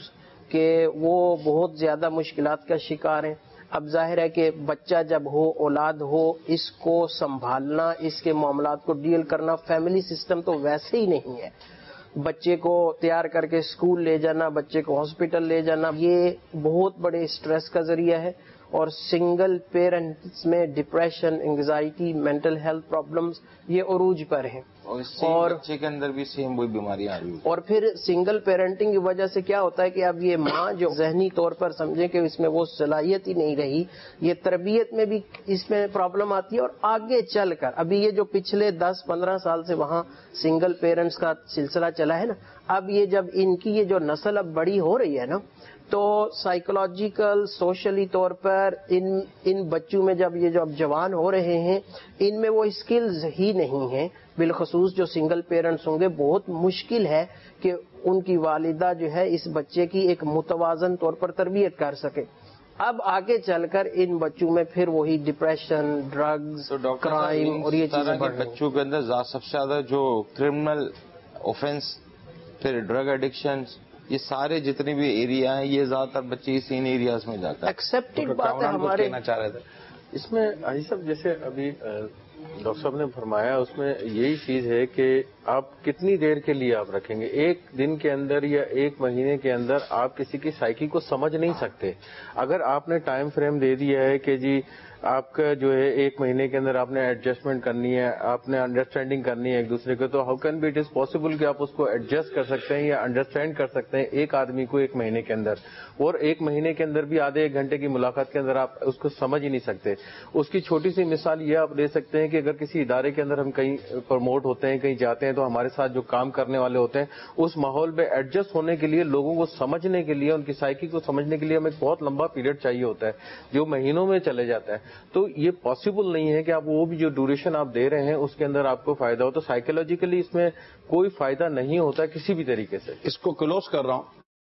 کہ وہ بہت زیادہ مشکلات کا شکار ہیں. اب ظاہر ہے کہ بچہ جب ہو، اولاد ہو، اس کو سنبھالنا، اس کے معاملات کو ڈیل کرنا، فیملی سسٹم تو ویسے ہی نہیں ہے. بچے کو تیار کر کے اسکول لے جانا، بچے کو ہاسپٹل لے جانا، یہ بہت بڑے اسٹریس کا ذریعہ ہے. اور سنگل پیرنٹس میں depression, anxiety, mental health problems یہ عروج پر ہیں. اور بچے کے اندر بھی سیم وہی بیماریاں آ رہی ہیں. اور پھر سنگل پیرنٹنگ کی وجہ سے کیا ہوتا ہے کہ اب یہ ماں جو ذہنی طور پر سمجھے کہ اس میں وہ صلاحیت ہی نہیں رہی، یہ تربیت میں بھی اس میں پرابلم آتی ہے. اور آگے چل کر ابھی یہ جو پچھلے 10-15 سال سے وہاں سنگل پیرنٹس کا سلسلہ چلا ہے نا، اب یہ جب ان کی یہ جو نسل اب بڑی ہو رہی ہے نا، تو سائیکولوجیکل، سوشلی طور پر ان بچوں میں جب یہ جو اب جوان ہو رہے ہیں، ان میں وہ اسکلز ہی نہیں ہیں. بالخصوص جو سنگل پیرنٹس ہوں گے، بہت مشکل ہے کہ ان کی والدہ جو ہے اس بچے کی ایک متوازن طور پر تربیت کر سکے. اب آگے چل کر ان بچوں میں پھر وہی ڈپریشن، ڈرگز، کرائم اور یہ چیزیں بڑھ رہی ہیں. بچوں کے اندر سب سے زیادہ جو کرمنل اوفینس، پھر ڈرگ ایڈکشنز، یہ سارے جتنے بھی ایریا ہیں، یہ زیادہ تر بچے اس ان ایریاز میں جاتے ہیں. ایکسیپٹڈ بات ہے ہمارے. کہنا چاہ رہے تھے اس میں حاجی صاحب، جیسے ابھی ڈاکٹر صاحب نے فرمایا، اس میں یہی چیز ہے کہ آپ کتنی دیر کے لیے آپ رکھیں گے. ایک دن کے اندر یا ایک مہینے کے اندر آپ کسی کی سائیکی کو سمجھ نہیں سکتے. اگر آپ نے ٹائم فریم دے دیا ہے کہ جی آپ کا جو ہے ایک مہینے کے اندر آپ نے ایڈجسٹمنٹ کرنی ہے، آپ نے انڈرسٹینڈنگ کرنی ہے ایک دوسرے کو، تو how can be it is possible کہ آپ اس کو ایڈجسٹ کر سکتے ہیں یا انڈرسٹینڈ کر سکتے ہیں ایک آدمی کو ایک مہینے کے اندر. اور ایک مہینے کے اندر بھی آدھے ایک گھنٹے کی ملاقات کے اندر آپ اس کو سمجھ ہی نہیں سکتے. اس کی چھوٹی سی مثال یہ آپ دے سکتے ہیں کہ اگر کسی ادارے کے اندر ہم کہیں پروموٹ ہوتے ہیں، کہیں جاتے ہیں، تو ہمارے ساتھ جو کام کرنے والے ہوتے ہیں اس ماحول میں ایڈجسٹ ہونے کے لیے، لوگوں کو سمجھنے کے لیے، ان کی سائیکی کو سمجھنے کے لیے ہمیں ایک بہت لمبا پیریڈ چاہیے ہوتا ہے جو مہینوں میں چلے جاتا ہے. تو یہ پاسبل نہیں ہے کہ آپ وہ بھی جو ڈیوریشن آپ دے رہے ہیں اس کے اندر آپ کو فائدہ ہو. تو سائیکولوجیکلی اس میں کوئی فائدہ نہیں ہوتا کسی بھی طریقے سے. اس کو کلوز کر رہا ہوں،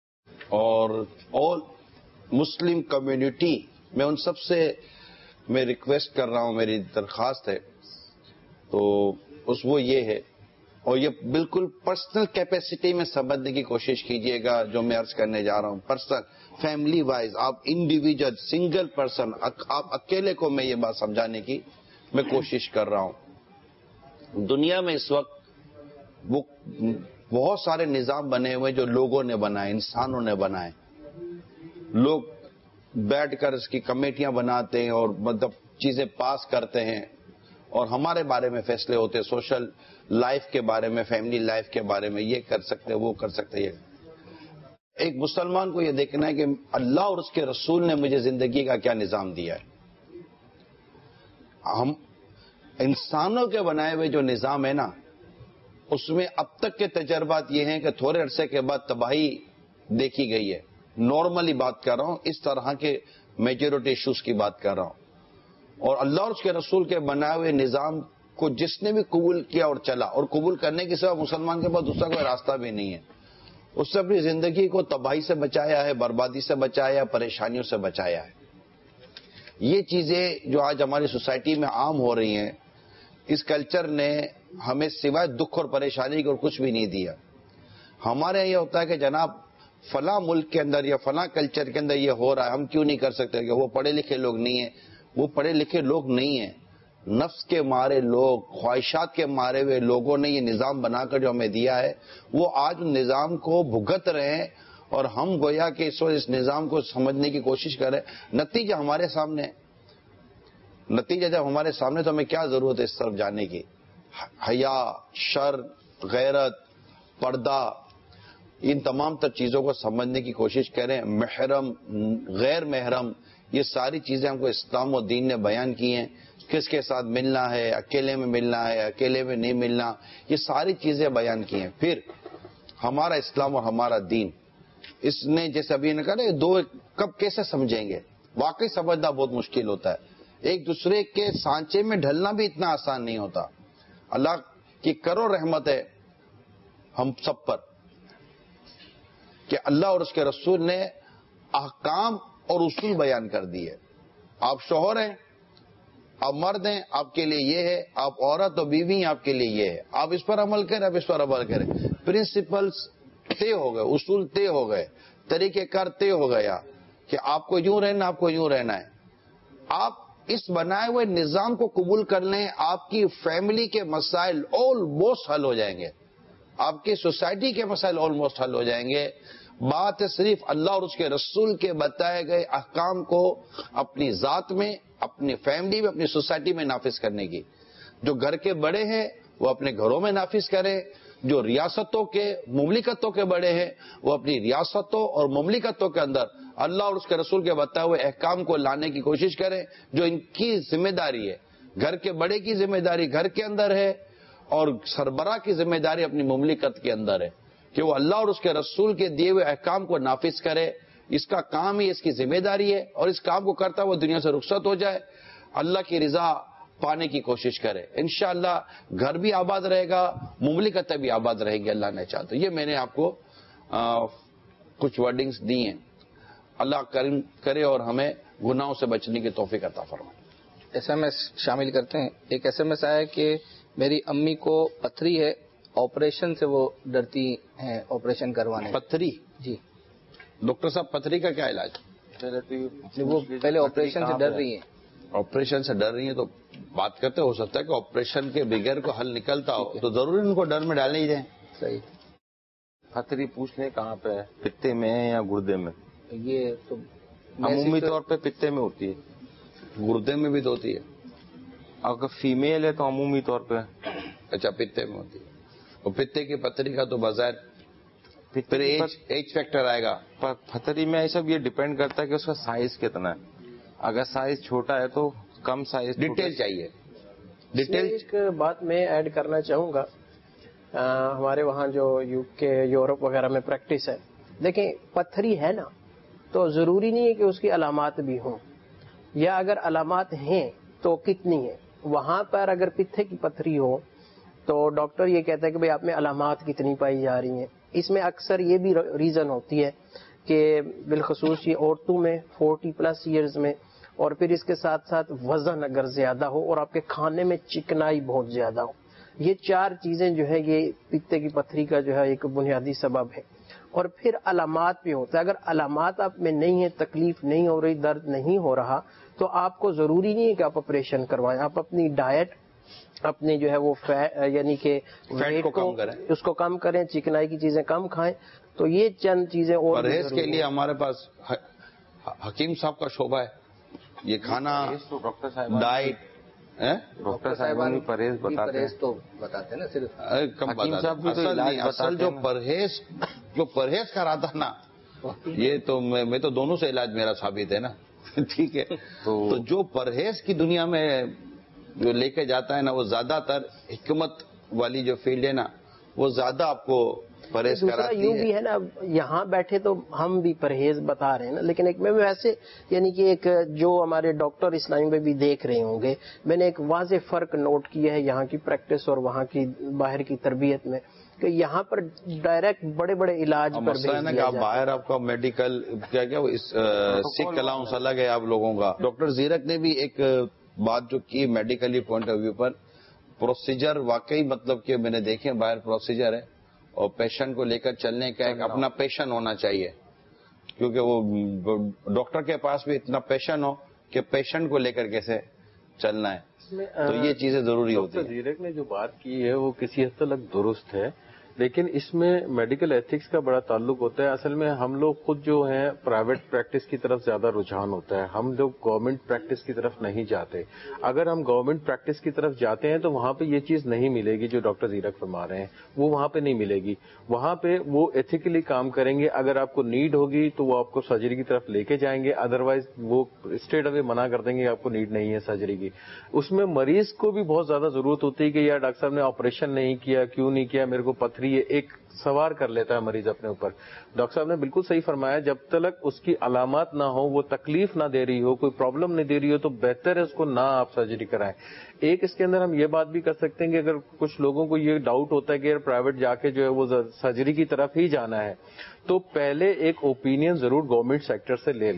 اور آل مسلم کمیونٹی میں ان سب سے میں ریکویسٹ کر رہا ہوں، میری درخواست ہے تو وہ یہ ہے، اور یہ بالکل پرسنل کیپیسٹی میں سمجھنے کی کوشش کیجئے گا جو میں عرض کرنے جا رہا ہوں. پرسنل، فیملی وائز، آپ انڈیویجل، سنگل پرسن، آپ اکیلے کو میں یہ بات سمجھانے کی میں کوشش کر رہا ہوں. دنیا میں اس وقت وہ بہت سارے نظام بنے ہوئے جو لوگوں نے بنائے، انسانوں نے بنائے. لوگ بیٹھ کر اس کی کمیٹیاں بناتے ہیں اور مطلب چیزیں پاس کرتے ہیں، اور ہمارے بارے میں فیصلے ہوتے ہیں، سوشل لائف کے بارے میں، فیملی لائف کے بارے میں، یہ کر سکتے وہ کر سکتے. یہ ایک مسلمان کو یہ دیکھنا ہے کہ اللہ اور اس کے رسول نے مجھے زندگی کا کیا نظام دیا ہے. ہم انسانوں کے بنائے ہوئے جو نظام ہے نا، اس میں اب تک کے تجربات یہ ہیں کہ تھوڑے عرصے کے بعد تباہی دیکھی گئی ہے. نارملی بات کر رہا ہوں، اس طرح کے میجورٹی ایشوز کی بات کر رہا ہوں. اور اللہ اور اس کے رسول کے بنائے ہوئے نظام کو جس نے بھی قبول کیا اور چلا، اور قبول کرنے کے سوا مسلمان کے پاس دوسرا کوئی راستہ بھی نہیں ہے، اس سے اپنی زندگی کو تباہی سے بچایا ہے، بربادی سے بچایا ہے، پریشانیوں سے بچایا ہے. یہ چیزیں جو آج ہماری سوسائٹی میں عام ہو رہی ہیں، اس کلچر نے ہمیں سوائے دکھ اور پریشانی کو کچھ بھی نہیں دیا. ہمارے یہاں یہ ہوتا ہے کہ جناب فلاں ملک کے اندر یا فلاں کلچر کے اندر یہ ہو رہا ہے، ہم کیوں نہیں کر سکتے؟ کہ وہ پڑھے لکھے لوگ نہیں ہیں. وہ پڑھے لکھے لوگ نہیں ہیں، نفس کے مارے لوگ، خواہشات کے مارے ہوئے لوگوں نے یہ نظام بنا کر جو ہمیں دیا ہے، وہ آج نظام کو بھگت رہے ہیں، اور ہم گویا کہ اس نظام کو سمجھنے کی کوشش کر رہے ہیں. نتیجہ ہمارے سامنے ہے. نتیجہ جب ہمارے سامنے تو ہمیں کیا ضرورت ہے اس طرف جانے کی؟ حیا، شرم، غیرت، پردہ، ان تمام تر چیزوں کو سمجھنے کی کوشش کریں. محرم، غیر محرم، یہ ساری چیزیں ہم کو اسلام و دین نے بیان کی ہیں. کس کے ساتھ ملنا ہے، اکیلے میں ملنا ہے، اکیلے میں نہیں ملنا، یہ ساری چیزیں بیان کی ہیں. پھر ہمارا اسلام اور ہمارا دین، اس نے جیسے ابھی نے کہا دو کب کیسے سمجھیں گے؟ واقعی سمجھنا بہت مشکل ہوتا ہے. ایک دوسرے کے سانچے میں ڈھلنا بھی اتنا آسان نہیں ہوتا. اللہ کی کرو رحمت ہے ہم سب پر کہ اللہ اور اس کے رسول نے احکام اور اصول بیان کر دیے. آپ شوہر ہیں، آپ مرد ہیں، آپ کے لیے یہ ہے. آپ عورت اور بیوی ہیں، آپ کے لیے یہ ہے. آپ اس پر عمل کریں، آپ اس پر عمل کریں. پرنسپلز طے ہو گئے، اصول طے ہو گئے. طریقہ کار طے ہو گیا کہ آپ کو یوں رہنا، آپ کو یوں رہنا ہے، آپ اس بنائے ہوئے نظام کو قبول کر لیں، آپ کی فیملی کے مسائل آلموسٹ حل ہو جائیں گے، آپ کی سوسائٹی کے مسائل آلموسٹ حل ہو جائیں گے۔ بات ہے صرف اللہ اور اس کے رسول کے بتائے گئے احکام کو اپنی ذات میں، اپنی فیملی میں، اپنی سوسائٹی میں نافذ کرنے کی۔ جو گھر کے بڑے ہیں وہ اپنے گھروں میں نافذ کریں، جو ریاستوں کے، مملکتوں کے بڑے ہیں وہ اپنی ریاستوں اور مملکتوں کے اندر اللہ اور اس کے رسول کے بتائے ہوئے احکام کو لانے کی کوشش کریں، جو ان کی ذمہ داری ہے۔ گھر کے بڑے کی ذمہ داری گھر کے اندر ہے، اور سربراہ کی ذمہ داری اپنی مملکت کے اندر ہے کہ وہ اللہ اور اس کے رسول کے دیے ہوئے احکام کو نافذ کرے۔ اس کا کام ہی، اس کی ذمہ داری ہے، اور اس کام کو کرتا وہ دنیا سے رخصت ہو جائے، اللہ کی رضا پانے کی کوشش کرے۔ انشاءاللہ گھر بھی آباد رہے گا، مملکتیں بھی آباد رہے گی، اللہ نے چاہا تو۔ یہ میں نے آپ کو کچھ ورڈنگز دی ہیں۔ اللہ کریم کرے اور ہمیں گناہوں سے بچنے کی توفیق عطا فرمائے۔ ایس ایم ایس شامل کرتے ہیں۔ ایک ایس ایم ایس آیا کہ میری امی کو پتھری ہے، آپریشن سے وہ ڈرتی ہیں آپریشن کروانے۔ پتھری؟ جی ڈاکٹر صاحب پتھری کا کیا علاج؟ وہ پہلے آپریشن سے ڈر رہی ہیں۔ آپریشن سے ڈر رہی ہیں تو بات کرتے، ہو سکتا ہے کہ آپریشن کے بغیر کو حل نکلتا ہو تو ضرور ان کو ڈر میں ڈالنے ہی جائیں۔ صحیح۔ پتھری پوچھ لیں کہاں پہ ہے، پتے میں ہے یا گردے میں؟ یہ تو عمومی طور پہ پتے میں ہوتی ہے، گردے میں بھی تو ہوتی ہے۔ اگر فیمیل ہے تو عمومی طور پہ اچھا پتے میں ہوتی ہے۔ اور پتے کی پتھری کا تو بظاہر پھر ایج فیکٹر آئے گا۔ پتھری میں یہ سب یہ ڈیپینڈ کرتا ہے کہ اس کا سائز کتنا ہے۔ اگر سائز چھوٹا ہے تو کم سائز، ڈیٹیل چاہیے، ڈیٹیل۔ ایک بات میں ایڈ کرنا چاہوں گا، ہمارے وہاں جو UK یورپ وغیرہ میں پریکٹس ہے، دیکھیں پتھری ہے نا تو ضروری نہیں ہے کہ اس کی علامات بھی ہوں، یا اگر علامات ہیں تو کتنی ہیں۔ وہاں پر اگر پتھے کی پتھری ہو تو ڈاکٹر یہ کہتا ہے کہ بھئی آپ میں علامات کتنی پائی جا رہی ہیں۔ اس میں اکثر یہ بھی ریزن ہوتی ہے کہ بالخصوص یہ عورتوں میں 40+ ایئرز میں، اور پھر اس کے ساتھ ساتھ وزن اگر زیادہ ہو اور آپ کے کھانے میں چکنائی بہت زیادہ ہو، یہ 4 چیزیں جو ہے یہ پتے کی پتھری کا جو ہے ایک بنیادی سبب ہے۔ اور پھر علامات بھی ہوتا ہے، اگر علامات آپ میں نہیں ہے، تکلیف نہیں ہو رہی، درد نہیں ہو رہا، تو آپ کو ضروری نہیں ہے کہ آپ آپریشن کروائیں۔ آپ اپنی ڈائٹ، اپنی جو ہے وہ یعنی کہ فیٹ کو کم کریں، اس کو کم کریں، چکنائی کی چیزیں کم کھائیں۔ تو یہ چند چیزیں اور پرہیز کے لیے ہمارے پاس حکیم صاحب کا شعبہ ہے۔ یہ کھانا، ڈاکٹر صاحب ڈائٹ، ڈاکٹر صاحبان بھی پرہیز بتاتے ہیں۔ پرہیز تو بتاتے ہیں نا، صرف کم حکیم صاحب بھی تو علاج اصل جو پرہیز کراتا نا، یہ تو میں تو دونوں سے علاج میرا ثابت ہے نا، ٹھیک ہے۔ تو جو پرہیز کی دنیا میں جو لے کے جاتا ہے نا، وہ زیادہ تر حکمت والی جو فیلڈ ہے نا، وہ زیادہ آپ کو پرہیز کراتی ہے۔ یوں بھی ہے نا، یہاں بیٹھے تو ہم بھی پرہیز بتا رہے ہیں نا، لیکن ایک میں ویسے یعنی کہ ایک جو ہمارے ڈاکٹر اسلامی میں بھی دیکھ رہے ہوں گے، میں نے ایک واضح فرق نوٹ کیا ہے یہاں کی پریکٹس اور وہاں کی باہر کی تربیت میں، کہ یہاں پر ڈائریکٹ بڑے بڑے علاج پر مسئلہ ہے نا کہ آپ باہر آپ کا میڈیکل کیا سکھ الاؤنس الگ ہے آپ لوگوں کا۔ ڈاکٹر زیرک نے بھی ایک بات جو کی میڈیکلی پوائنٹ آف ویو پر، پروسیجر واقعی مطلب کہ میں نے دیکھے باہر پروسیجر ہے، اور پیشنٹ کو لے کر چلنے کا ایک اپنا پیشن ہونا چاہیے، کیونکہ وہ ڈاکٹر کے پاس بھی اتنا پیشن ہو کہ پیشنٹ کو لے کر کیسے چلنا ہے، تو یہ چیزیں ضروری ہوتی ہیں۔ ڈاکٹر زیرک نے جو بات کی ہے وہ کسی حد تک درست ہے، لیکن اس میں میڈیکل ایتھکس کا بڑا تعلق ہوتا ہے۔ اصل میں ہم لوگ خود جو ہیں پرائیویٹ پریکٹس کی طرف زیادہ رجحان ہوتا ہے، ہم لوگ گورنمنٹ پریکٹس کی طرف نہیں جاتے۔ اگر ہم گورنمنٹ پریکٹس کی طرف جاتے ہیں تو وہاں پہ یہ چیز نہیں ملے گی جو ڈاکٹر زیرک فرما رہے ہیں، وہ وہاں پہ نہیں ملے گی۔ وہاں پہ وہ ایتھیکلی کام کریں گے، اگر آپ کو نیڈ ہوگی تو وہ آپ کو سرجری کی طرف لے کے جائیں گے، ادروائز وہ اسٹریٹ اوے منع کر دیں گے آپ کو نیڈ نہیں ہے سرجری کی۔ اس میں مریض کو بھی بہت زیادہ ضرورت ہوتی ہے کہ یار ڈاکٹر صاحب نے آپریشن نہیں کیا، کیوں نہیں کیا، میرے کو پتھری ہے، ایک سوار کر لیتا ہے مریض اپنے اوپر۔ ڈاکٹر صاحب نے بالکل صحیح فرمایا، جب تک اس کی علامات نہ ہو، وہ تکلیف نہ دے رہی ہو، کوئی پرابلم نہیں دے رہی ہو، تو بہتر ہے اس کو نہ آپ سرجری کرائیں۔ ایک اس کے اندر ہم یہ بات بھی کر سکتے ہیں کہ اگر کچھ لوگوں کو یہ ڈاؤٹ ہوتا ہے کہ پرائیویٹ جا کے جو ہے وہ سرجری کی طرف ہی جانا ہے، تو پہلے ایک اوپینین ضرور گورنمنٹ سیکٹر سے لے لیں۔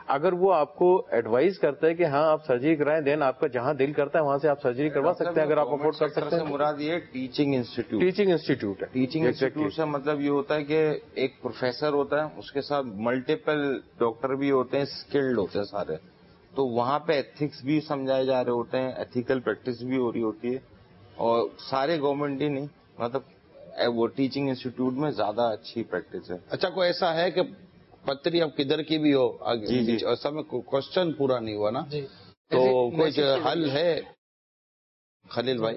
اگر وہ آپ کو ایڈوائز کرتا ہے کہ ہاں آپ سرجری کرائیں، دین آپ کا جہاں دل کرتا ہے وہاں سے آپ سرجری کروا سکتے ہیں اگر آپ افورڈ کر سکتے ہیں. مراد یہ ٹیچنگ انسٹیٹیوٹ، ٹیچنگ انسٹیٹیوٹ ہے. ٹیچنگ انسٹیٹیوٹ سے مطلب یہ ہوتا ہے کہ ایک پروفیسر ہوتا ہے، اس کے ساتھ ملٹیپل ڈاکٹر بھی ہوتے ہیں، اسکلڈ ہوتے ہیں سارے. تو وہاں پہ ایتھکس بھی سمجھائے جا رہے ہوتے ہیں، ایتھیکل پریکٹس بھی ہو رہی ہوتی ہے، اور سارے گورنمنٹ ہی نہیں، مطلب وہ ٹیچنگ انسٹیٹیوٹ میں زیادہ اچھی پریکٹس ہے. اچھا، کوئی ایسا ہے کہ پتری اب کدھر کی بھی ہو آگے جی. ایسا میں کوشچن پورا نہیں ہوا نا، جی. تو کچھ حل ہے خلیل بھائی؟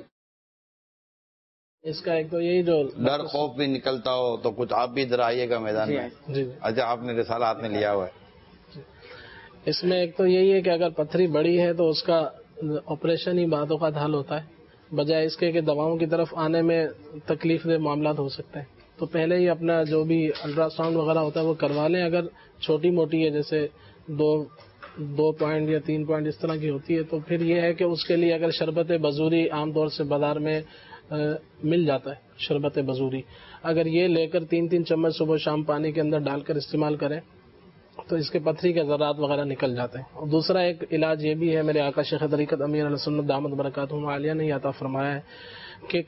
اس کا ایک تو یہی جو ڈر خوف بھی نکلتا ہو تو کچھ آپ بھی ادھر آئیے گا میدان میں. جی اچھا، آپ نے رسالہ ہاتھ میں لیا ہوا ہے. اس میں ایک تو یہی ہے کہ اگر پتھری بڑی ہے تو اس کا آپریشن ہی بعد اوقات حل ہوتا ہے، بجائے اس کے کہ دواؤں کی طرف آنے میں تکلیف دہ معاملات ہو سکتے ہیں. تو پہلے ہی اپنا جو بھی الٹرا ساؤنڈ وغیرہ ہوتا ہے وہ کروا لیں. اگر چھوٹی موٹی ہے جیسے 2 پوائنٹ یا 3 پوائنٹ اس طرح کی ہوتی ہے تو پھر یہ ہے کہ اس کے لیے اگر شربت بزوری عام طور سے بازار میں مل جاتا ہے، شربت بزوری اگر یہ لے کر 3 چمچ صبح شام پانی کے اندر ڈال کر استعمال کریں تو اس کے پتھری کے ذرات وغیرہ نکل جاتے ہیں. اور دوسرا ایک علاج یہ بھی ہے، میرے آقا شیخ طریقت امیر علیہ سنت دامت برکاتہم عالیہ نے عطا فرمایا ہے کہ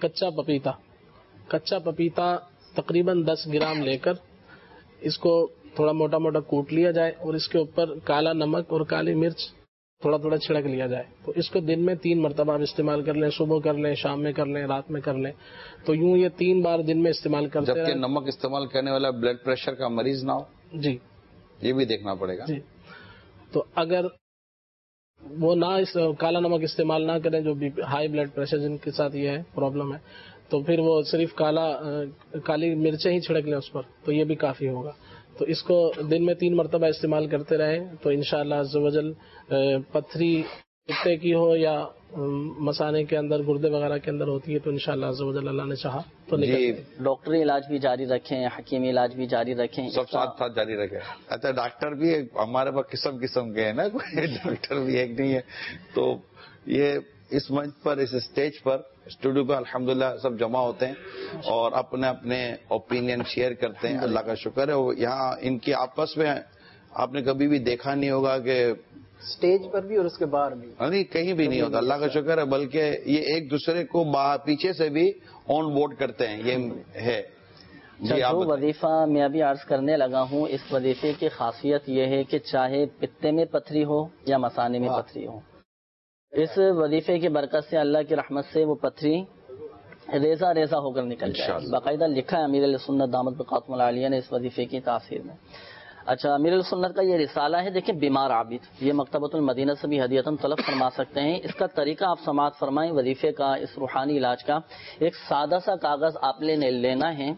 کچا پپیتا تقریباً 10 گرام لے کر اس کو تھوڑا موٹا موٹا کوٹ لیا جائے اور اس کے اوپر کالا نمک اور کالی مرچ تھوڑا چھڑک لیا جائے. تو اس کو دن میں 3 مرتبہ آپ استعمال کر لیں، صبح کر لیں، شام میں کر لیں، رات میں کر لیں. تو یوں یہ 3 بار دن میں استعمال کرتے ہیں. جبکہ نمک استعمال کرنے والا بلڈ پریشر کا مریض نہ ہو. جی، یہ بھی دیکھنا پڑے گا. جی. تو اگر وہ کالا نمک استعمال نہ کریں، جو بھی ہائی بلڈ پریشر جن کے ساتھ یہ ہے پرابلم ہے، تو پھر وہ صرف کالی مرچیں ہی چھڑک لیں اس پر، تو یہ بھی کافی ہوگا. تو اس کو دن میں 3 مرتبہ استعمال کرتے رہیں تو انشاءاللہ عز و جل پتھری کتے کی ہو یا مثانے کے اندر گردے وغیرہ کے اندر ہوتی ہے تو انشاءاللہ عز و جل اللہ نے چاہا تو نکل جائے. ڈاکٹری علاج بھی جاری رکھیں، حکیمی علاج بھی جاری رکھیں، سب ساتھ جاری رکھیں. اچھا، ڈاکٹر بھی ہمارے پاس قسم کے ہیں نا، کوئی ڈاکٹر بھی ایک نہیں ہے. تو یہ اس منچ پر، اس اسٹیج پر، اسٹوڈیو پہ الحمدللہ سب جمع ہوتے ہیں اور اپنے اپنے اوپینین شیئر کرتے ہیں. اللہ کا شکر ہے. یہاں ان کی آپس میں آپ نے کبھی بھی دیکھا نہیں ہوگا کہ اسٹیج پر بھی اور اس کے باہر بھی نہیں، کہیں بھی نہیں ہوتا. اللہ کا شکر ہے. بلکہ یہ ایک دوسرے کو پیچھے سے بھی آن بورڈ کرتے ہیں. یہ ہے جو وظیفہ میں ابھی عرض کرنے لگا ہوں، اس وظیفے کی خاصیت یہ ہے کہ چاہے پتے میں پتھری ہو یا مثانے میں پتھری ہو، اس وظیفے کی برکت سے اللہ کی رحمت سے وہ پتھری ریزہ ہو کر نکل جائے. باقاعدہ لکھا ہے امیر علیہ سنت دامت برکاتہم عالیہ نے اس وظیفے کی تاثیر میں. اچھا، امیر علیہ سنت کا یہ رسالہ ہے، دیکھیں بیمار عابد، یہ مکتبۃ المدینہ سے بھی ہدیۃً طلب فرما سکتے ہیں. اس کا طریقہ آپ سماعت فرمائیں وظیفے کا، اس روحانی علاج کا. ایک سادہ سا کاغذ آپ لینا ہے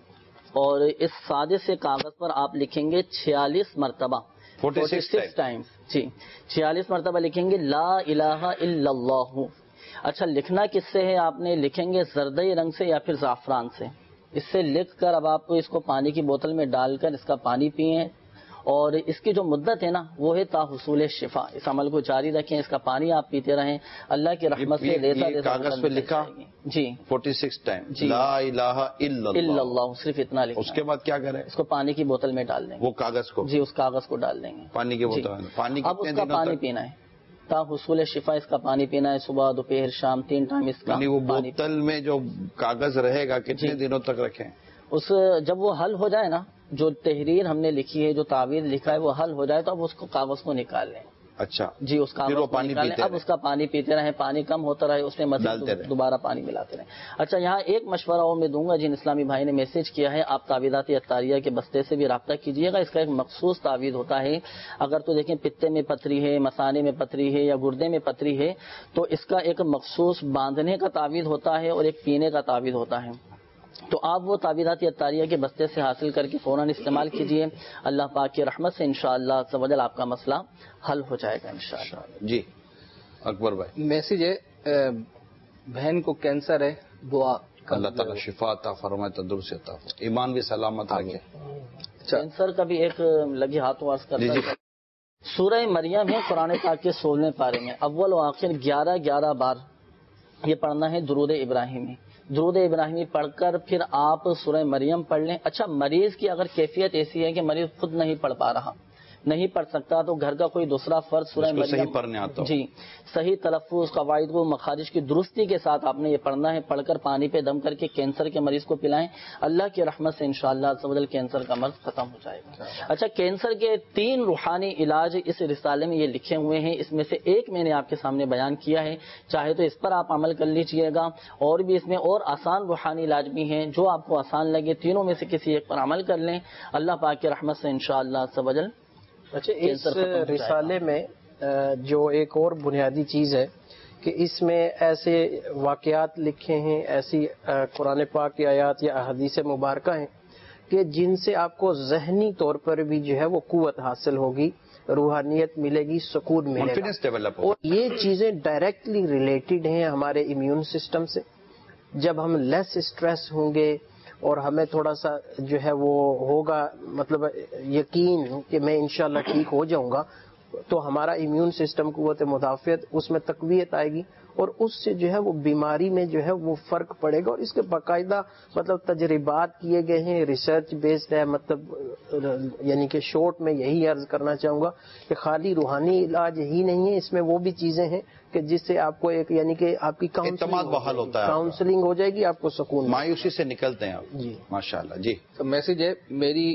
اور اس سادے سے کاغذ پر آپ لکھیں گے 46 مرتبہ 46 ٹائمز، جی 46 مرتبہ لکھیں گے لا الہ الا اللہ. اچھا، لکھنا کس سے ہے؟ آپ نے لکھیں گے زردئی رنگ سے یا پھر زعفران سے. اس سے لکھ کر اب آپ اس کو پانی کی بوتل میں ڈال کر اس کا پانی پئیں اور اس کی جو مدت ہے نا وہ ہے تا حصول شفا. اس عمل کو جاری رکھیں، اس کا پانی آپ پیتے رہیں. اللہ کی رحمت سے ریزہ کاغذ پہ لکھا جی 46 ٹائم لا الہ الا اللہ، صرف اتنا لکھنا. اس کے بعد کیا کریں؟ اس کو پانی کی بوتل میں ڈال دیں گے. وہ کاغذ کو؟ جی، اس کاغذ کو ڈال دیں گے پانی کی بوتل. پانی اب اس کا پانی پینا ہے تا حصول شفا. اس کا پانی پینا ہے صبح، دوپہر، شام 3 ٹائم. اس کا وہ بوتل میں جو کاغذ رہے گا کتنے دنوں تک رکھیں؟ جب وہ حل ہو جائے نا، جو تحریر ہم نے لکھی ہے، جو تعویذ لکھا ہے وہ حل ہو جائے تو اب اس کو کاغذ کو نکال لیں. اچھا جی، اس کاغذ کو نکال لیں. اب اس کا پانی پیتے رہیں، پانی کم ہوتا رہے اس میں مزید دوبارہ پانی ملاتے رہیں. اچھا، یہاں ایک مشورہ اور میں دوں گا، جن اسلامی بھائی نے میسج کیا ہے، آپ تعویذات عطاریہ کے بستے سے بھی رابطہ کیجیے گا. اس کا ایک مخصوص تعویذ ہوتا ہے. اگر تو دیکھیں پتے میں پتھری ہے، مثانے میں پتھری ہے یا گردے میں پتھری ہے تو اس کا ایک مخصوص باندھنے کا تعویذ ہوتا ہے اور ایک پینے کا تعویذ ہوتا ہے. تو آپ وہ تعویذات عطاریہ کے بستے سے حاصل کر کے فوراً استعمال کیجئے. اللہ پاک کی رحمت سے انشاءاللہ عز و جل آپ کا مسئلہ حل ہو جائے گا انشاءاللہ. جی اکبر بھائی، میسج ہے بہن کو کینسر ہے، دعا اللہ تعالیٰ شفا عطا فرمائے، تندرستی عطا فرمائے، ایمان بھی سلامت رکھے. کینسر کا بھی ایک لگی ہاتھوں عرض کرتا ہے. سورہ مریم ہے قرآن پاک کے 16ویں پارے میں، اول و آخر 11 بار یہ پڑھنا ہے درود ابراہیمی. درود ابراہیمی پڑھ کر پھر آپ سورہ مریم پڑھ لیں. اچھا، مریض کی اگر کیفیت ایسی ہے کہ مریض خود نہیں پڑھ پا رہا، نہیں پڑھ سکتا تو گھر کا کوئی دوسرا فرد سورہ مریم صحیح پڑھنے آتا ہو جی صحیح تلفظ قواعد و مخارج کی درستی کے ساتھ آپ نے یہ پڑھنا ہے. پڑھ کر پانی پہ دم کر کے کینسر کے مریض کو پلائیں. اللہ کی رحمت سے انشاءاللہ عز و جل کینسر کا مرض ختم ہو جائے گا. اچھا کینسر کے 3 روحانی علاج اس رسالے میں یہ لکھے ہوئے ہیں. اس میں سے ایک میں نے آپ کے سامنے بیان کیا ہے, چاہے تو اس پر آپ عمل کر لیجئے گا, اور بھی اس میں اور آسان روحانی علاج بھی ہیں, جو آپ کو آسان لگے تینوں میں سے کسی ایک پر عمل کر لیں. اللہ پاک کی رحمت سے انشاءاللہ عز و جل. اچھا اس رسالے میں جو ایک اور بنیادی چیز ہے کہ اس میں ایسے واقعات لکھے ہیں, ایسی قرآن پاک کی آیات یا احادیث مبارکہ ہیں کہ جن سے آپ کو ذہنی طور پر بھی جو ہے وہ قوت حاصل ہوگی, روحانیت ملے گی, سکون ملے گا. اور یہ چیزیں ڈائریکٹلی ریلیٹڈ ہیں ہمارے امیون سسٹم سے. جب ہم لیس اسٹریس ہوں گے اور ہمیں تھوڑا سا جو ہے وہ ہوگا مطلب یقین کہ میں انشاءاللہ ٹھیک ہو جاؤں گا, تو ہمارا امیون سسٹم قوت مدافعت اس میں تقویت آئے گی, اور اس سے جو ہے وہ بیماری میں جو ہے وہ فرق پڑے گا. اور اس کے باقاعدہ مطلب تجربات کیے گئے ہیں, ریسرچ بیسڈ ہے. مطلب یعنی کہ شارٹ میں یہی عرض کرنا چاہوں گا کہ خالی روحانی علاج ہی نہیں ہے, اس میں وہ بھی چیزیں ہیں کہ جس سے آپ کو ایک یعنی کہ آپ کی اعتماد بحال ہوتا ہے, کاؤنسلنگ ہو جائے گی, آپ کو سکون, مایوسی سے نکلتے ہیں آپ. جی ماشاءاللہ. جی تو میسج ہے, میری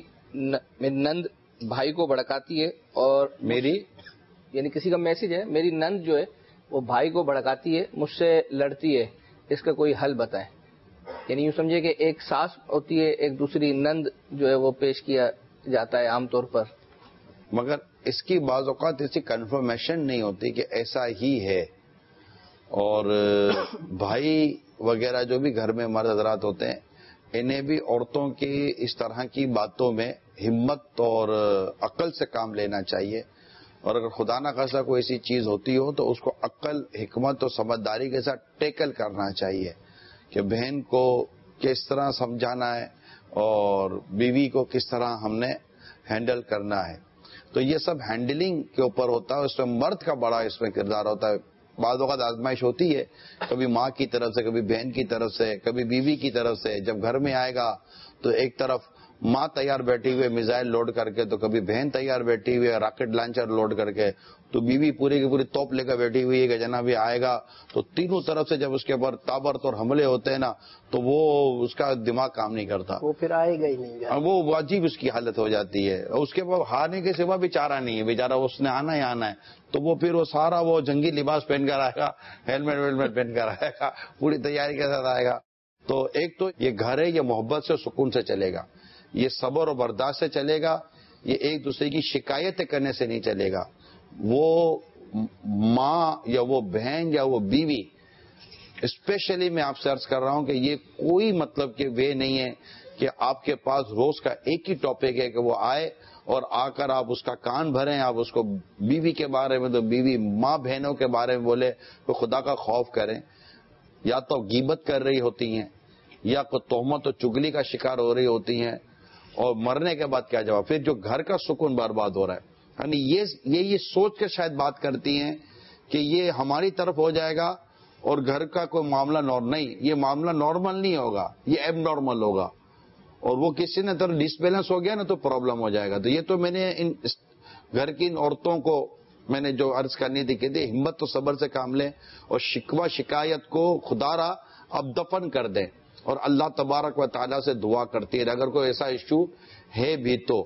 نند بھائی کو بھڑکاتی ہے, اور میری یعنی کسی کا میسج ہے, میری نند جو ہے وہ بھائی کو بھڑکاتی ہے, مجھ سے لڑتی ہے, اس کا کوئی حل بتائیں. یعنی یوں سمجھے کہ ایک ساس ہوتی ہے, ایک دوسری نند جو ہے وہ پیش کیا جاتا ہے عام طور پر, مگر اس کی بعض اوقات ایسی کنفرمیشن نہیں ہوتی کہ ایسا ہی ہے. اور بھائی وغیرہ جو بھی گھر میں مرد حضرات ہوتے ہیں, انہیں بھی عورتوں کی اس طرح کی باتوں میں ہمت اور عقل سے کام لینا چاہیے. اور اگر خدا نہ خاصہ کوئی ایسی چیز ہوتی ہو تو اس کو عقل, حکمت اور سمجھداری کے ساتھ ٹیکل کرنا چاہیے کہ بہن کو کس طرح سمجھانا ہے اور بیوی کو کس طرح ہم نے ہینڈل کرنا ہے. تو یہ سب ہینڈلنگ کے اوپر ہوتا ہے, اس میں مرد کا بڑا اس میں کردار ہوتا ہے. بعض اوقات آزمائش ہوتی ہے, کبھی ماں کی طرف سے, کبھی بہن کی طرف سے, کبھی بیوی کی طرف سے. جب گھر میں آئے گا تو ایک طرف ماں تیار بیٹھی ہوئے میزائل لوڈ کر کے, تو کبھی بہن تیار بیٹھی ہوئی ہے راکٹ لانچر لوڈ کر کے, تو بیوی پوری کی پوری توپ لے کر بیٹھی ہوئی ہے کہ جناب یہ آئے گا. تو تینوں طرف سے جب اس کے اوپر تابرت اور حملے ہوتے ہیں نا, تو وہ اس کا دماغ کام نہیں کرتا, وہ پھر آئے گا ہی نہیں, وہ عجیب اس کی حالت ہو جاتی ہے. اس کے بعد ہارنے کے سوا بھی چارہ نہیں ہے, بیچارہ اس نے آنا ہی آنا ہے. تو وہ پھر وہ سارا وہ جنگی لباس پہن کر آئے گا, ہیلمٹ ویلمٹ پہن کر آئے گا, پوری تیاری کے ساتھ آئے گا. تو ایک تو یہ گھر ہے, یہ محبت سے سکون سے چلے گا, یہ صبر و برداشت سے چلے گا, یہ ایک دوسرے کی شکایتیں کرنے سے نہیں چلے گا. وہ ماں یا وہ بہن یا وہ بیوی, اسپیشلی میں آپ سے عرض کر رہا ہوں کہ یہ کوئی مطلب کہ وے نہیں ہے کہ آپ کے پاس روز کا ایک ہی ٹاپک ہے کہ وہ آئے اور آ کر آپ اس کا کان بھریں, آپ اس کو بیوی کے بارے میں, تو بیوی ماں بہنوں کے بارے میں بولے, تو خدا کا خوف کریں. یا تو غیبت کر رہی ہوتی ہیں, یا کوئی تہمت و چگلی کا شکار ہو رہی ہوتی ہیں, اور مرنے کے بعد کیا جواب, پھر جو گھر کا سکون برباد ہو رہا ہے. یعنی یہ سوچ کے شاید بات کرتی ہیں کہ یہ ہماری طرف ہو جائے گا اور گھر کا کوئی معاملہ نہیں, یہ معاملہ نارمل نہیں ہوگا, یہ ایب نارمل ہوگا, اور وہ کسی نے طرح ڈس بیلنس ہو گیا نا تو پرابلم ہو جائے گا. تو یہ تو میں نے گھر کی ان عورتوں کو میں نے جو عرض کرنی تھی کہ ہمت تو صبر سے کام لیں, اور شکوہ شکایت کو خدا را اب دفن کر دیں, اور اللہ تبارک و تعالیٰ سے دعا کرتی ہے. اگر کوئی ایسا ایشو ہے بھی تو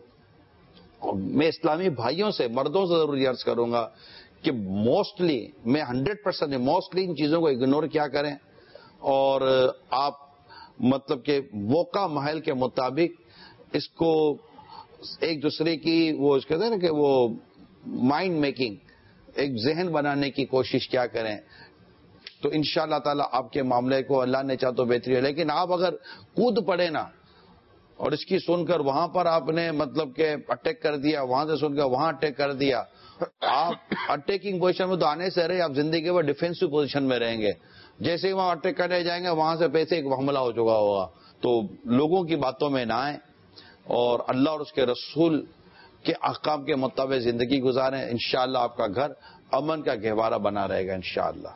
میں اسلامی بھائیوں سے, مردوں سے ضرور عرض کروں گا کہ موسٹلی, میں 100% موسٹلی ان چیزوں کو اگنور کیا کریں, اور آپ مطلب کہ موقع محل کے مطابق اس کو ایک دوسرے کی وہ اس کہتے ہیں نا کہ وہ مائنڈ میکنگ, ایک ذہن بنانے کی کوشش کیا کریں, تو انشاءاللہ تعالی آپ کے معاملے کو اللہ نے چاہ تو بہتری ہے. لیکن آپ اگر کود پڑے نا, اور اس کی سن کر وہاں پر آپ نے مطلب کہ اٹیک کر دیا, وہاں سے سن کر وہاں اٹیک کر دیا, آپ اٹیکنگ پوزیشن میں تو آنے سے رہے, آپ زندگی میں ڈیفینسو پوزیشن میں رہیں گے. جیسے ہی وہاں اٹیک کرنے جائیں گے, وہاں سے پیسے ایک حملہ ہو چکا ہوگا. تو لوگوں کی باتوں میں نہ آئیں, اور اللہ اور اس کے رسول کے احکام کے مطابق زندگی گزاریں. انشاءاللہ آپ کا گھر امن کا گہوارہ بنا رہے گا انشاءاللہ.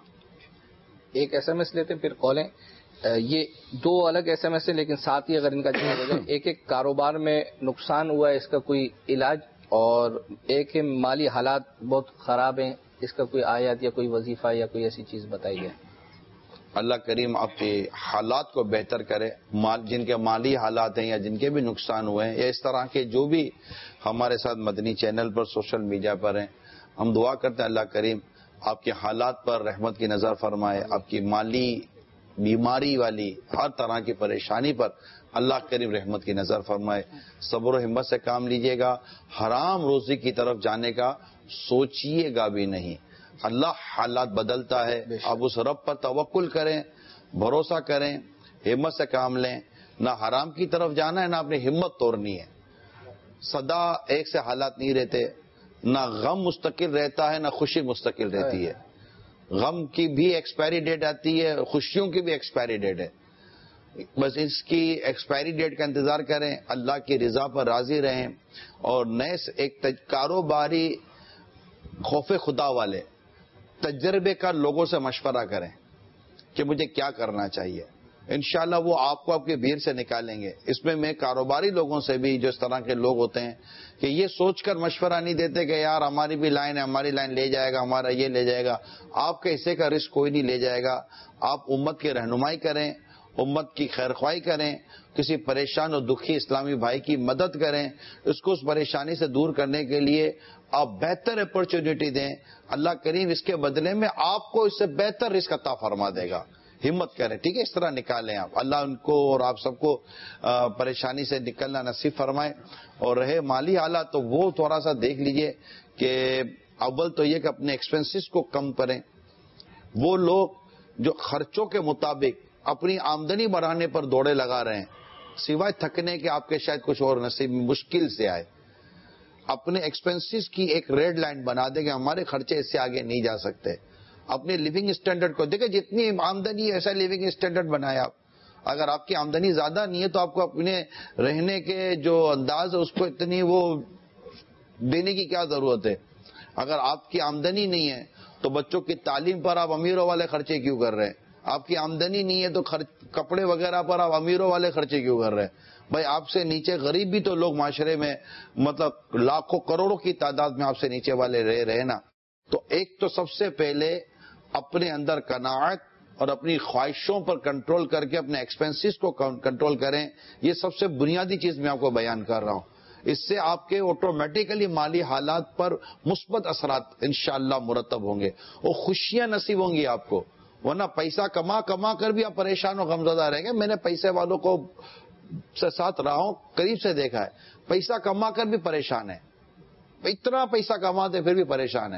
ایک SMS لیتے پھر کالیں. یہ 2 الگ SMS ہیں, لیکن ساتھ ہی اگر ان کا جواب ہو جائے. ایک کاروبار میں نقصان ہوا ہے, اس کا کوئی علاج اور ایک مالی حالات بہت خراب ہیں، اس کا کوئی آیت یا کوئی وظیفہ یا کوئی ایسی چیز بتائی ہے؟ اللہ کریم آپ کے حالات کو بہتر کرے. جن کے مالی حالات ہیں یا جن کے بھی نقصان ہوئے ہیں یا اس طرح کے جو بھی ہمارے ساتھ مدنی چینل پر سوشل میڈیا پر ہیں، ہم دعا کرتے ہیں اللہ کریم آپ کے حالات پر رحمت کی نظر فرمائے. آپ کی مالی بیماری والی ہر طرح کی پریشانی پر اللہ کریم رحمت کی نظر فرمائے. صبر و ہمت سے کام لیجیے گا، حرام روزی کی طرف جانے کا سوچیے گا بھی نہیں. اللہ حالات بدلتا ہے، آپ اس رب پر توکل کریں، بھروسہ کریں، ہمت سے کام لیں. نہ حرام کی طرف جانا ہے نہ اپنی ہمت توڑنی ہے. سدا ایک سے حالات نہیں رہتے، نہ غم مستقل رہتا ہے نہ خوشی مستقل رہتی ہے. غم کی بھی ایکسپائری ڈیٹ آتی ہے، خوشیوں کی بھی ایکسپائری ڈیٹ ہے. بس اس کی ایکسپائری ڈیٹ کا انتظار کریں، اللہ کی رضا پر راضی رہیں اور نئے ایک کاروباری خوف خدا والے تجربے کا لوگوں سے مشورہ کریں کہ مجھے کیا کرنا چاہیے. انشاءاللہ وہ آپ کو آپ کے بھیڑ سے نکالیں گے. اس میں کاروباری لوگوں سے بھی جو اس طرح کے لوگ ہوتے ہیں کہ یہ سوچ کر مشورہ نہیں دیتے کہ یار ہماری بھی لائن ہے، ہماری لائن لے جائے گا، ہمارا یہ لے جائے گا. آپ کے حصے کا رزق کوئی نہیں لے جائے گا. آپ امت کی رہنمائی کریں، امت کی خیرخواہی کریں، کسی پریشان اور دکھی اسلامی بھائی کی مدد کریں، اس کو اس پریشانی سے دور کرنے کے لیے آپ بہتر اپرچونٹی دیں. اللہ کریم اس کے بدلے میں آپ کو اس سے بہتر رزق عطا فرما دے گا. ہمت کریں، ٹھیک ہے؟ اس طرح نکالیں آپ. اللہ ان کو اور آپ سب کو پریشانی سے نکلنا نصیب فرمائے. اور رہے مالی حالات تو وہ تھوڑا سا دیکھ لیجئے کہ اول تو یہ کہ اپنے ایکسپنسز کو کم کریں. وہ لوگ جو خرچوں کے مطابق اپنی آمدنی بڑھانے پر دوڑے لگا رہے ہیں، سوائے تھکنے کے آپ کے شاید کچھ اور نصیب مشکل سے آئے. اپنے ایکسپنسز کی ایک ریڈ لائن بنا دیں کہ ہمارے خرچے اس سے آگے نہیں جا سکتے. اپنے لیونگ اسٹینڈرڈ کو دیکھیں، جتنی آمدنی ایسا لیونگ اسٹینڈرڈ بنائے آپ. اگر آپ کی آمدنی زیادہ نہیں ہے تو آپ کو اپنے رہنے کے جو انداز ہے اس کو اتنی وہ دینے کی کیا ضرورت ہے. اگر آپ کی آمدنی نہیں ہے تو بچوں کی تعلیم پر آپ امیروں والے خرچے کیوں کر رہے ہیں؟ آپ کی آمدنی نہیں ہے تو کپڑے وغیرہ پر آپ امیروں والے خرچے کیوں کر رہے ہیں؟ بھائی آپ سے نیچے غریب بھی تو لوگ معاشرے میں مطلب لاکھوں کروڑوں کی تعداد میں آپ سے نیچے والے رہے نا. تو ایک تو سب سے پہلے اپنے اندر قناعت اور اپنی خواہشوں پر کنٹرول کر کے اپنے ایکسپنسز کو کنٹرول کریں. یہ سب سے بنیادی چیز میں آپ کو بیان کر رہا ہوں. اس سے آپ کے آٹومیٹیکلی مالی حالات پر مثبت اثرات انشاءاللہ مرتب ہوں گے اور خوشیاں نصیب ہوں گی آپ کو. ورنہ پیسہ کما کر بھی آپ پریشان و غمزدہ رہیں گے. میں نے پیسے والوں کو ساتھ رہا ہوں، قریب سے دیکھا ہے، پیسہ کما کر بھی پریشان ہے. اتنا پیسہ کماتے پھر بھی پریشان ہے.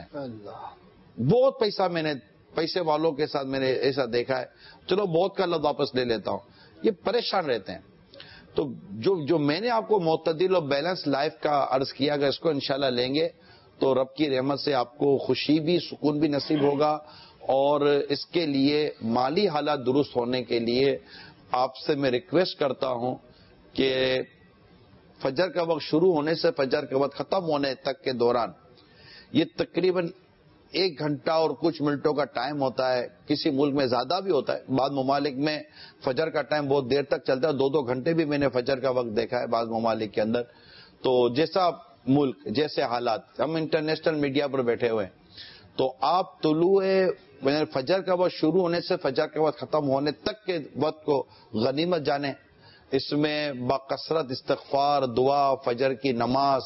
بہت پیسہ میں نے پیسے والوں کے ساتھ میں نے ایسا دیکھا ہے. چلو بہت کا لفظ واپس لے لیتا ہوں، یہ پریشان رہتے ہیں. تو جو میں نے آپ کو معتدل اور بیلنس لائف کا عرض کیا، اگر اس کو انشاءاللہ لیں گے تو رب کی رحمت سے آپ کو خوشی بھی سکون بھی نصیب ہوگا. اور اس کے لیے مالی حالات درست ہونے کے لیے آپ سے میں ریکویسٹ کرتا ہوں کہ فجر کا وقت شروع ہونے سے فجر کا وقت ختم ہونے تک کے دوران یہ تقریباً 1 گھنٹہ اور کچھ منٹوں کا ٹائم ہوتا ہے. کسی ملک میں زیادہ بھی ہوتا ہے. بعض ممالک میں فجر کا ٹائم بہت دیر تک چلتا ہے، 2 گھنٹے بھی میں نے فجر کا وقت دیکھا ہے بعض ممالک کے اندر. تو جیسا ملک جیسے حالات، ہم انٹرنیشنل میڈیا پر بیٹھے ہوئے ہیں، تو آپ طلوع فجر کا وقت شروع ہونے سے فجر کا وقت ختم ہونے تک کے وقت کو غنیمت جانیں. اس میں بکثرت استغفار، دعا، فجر کی نماز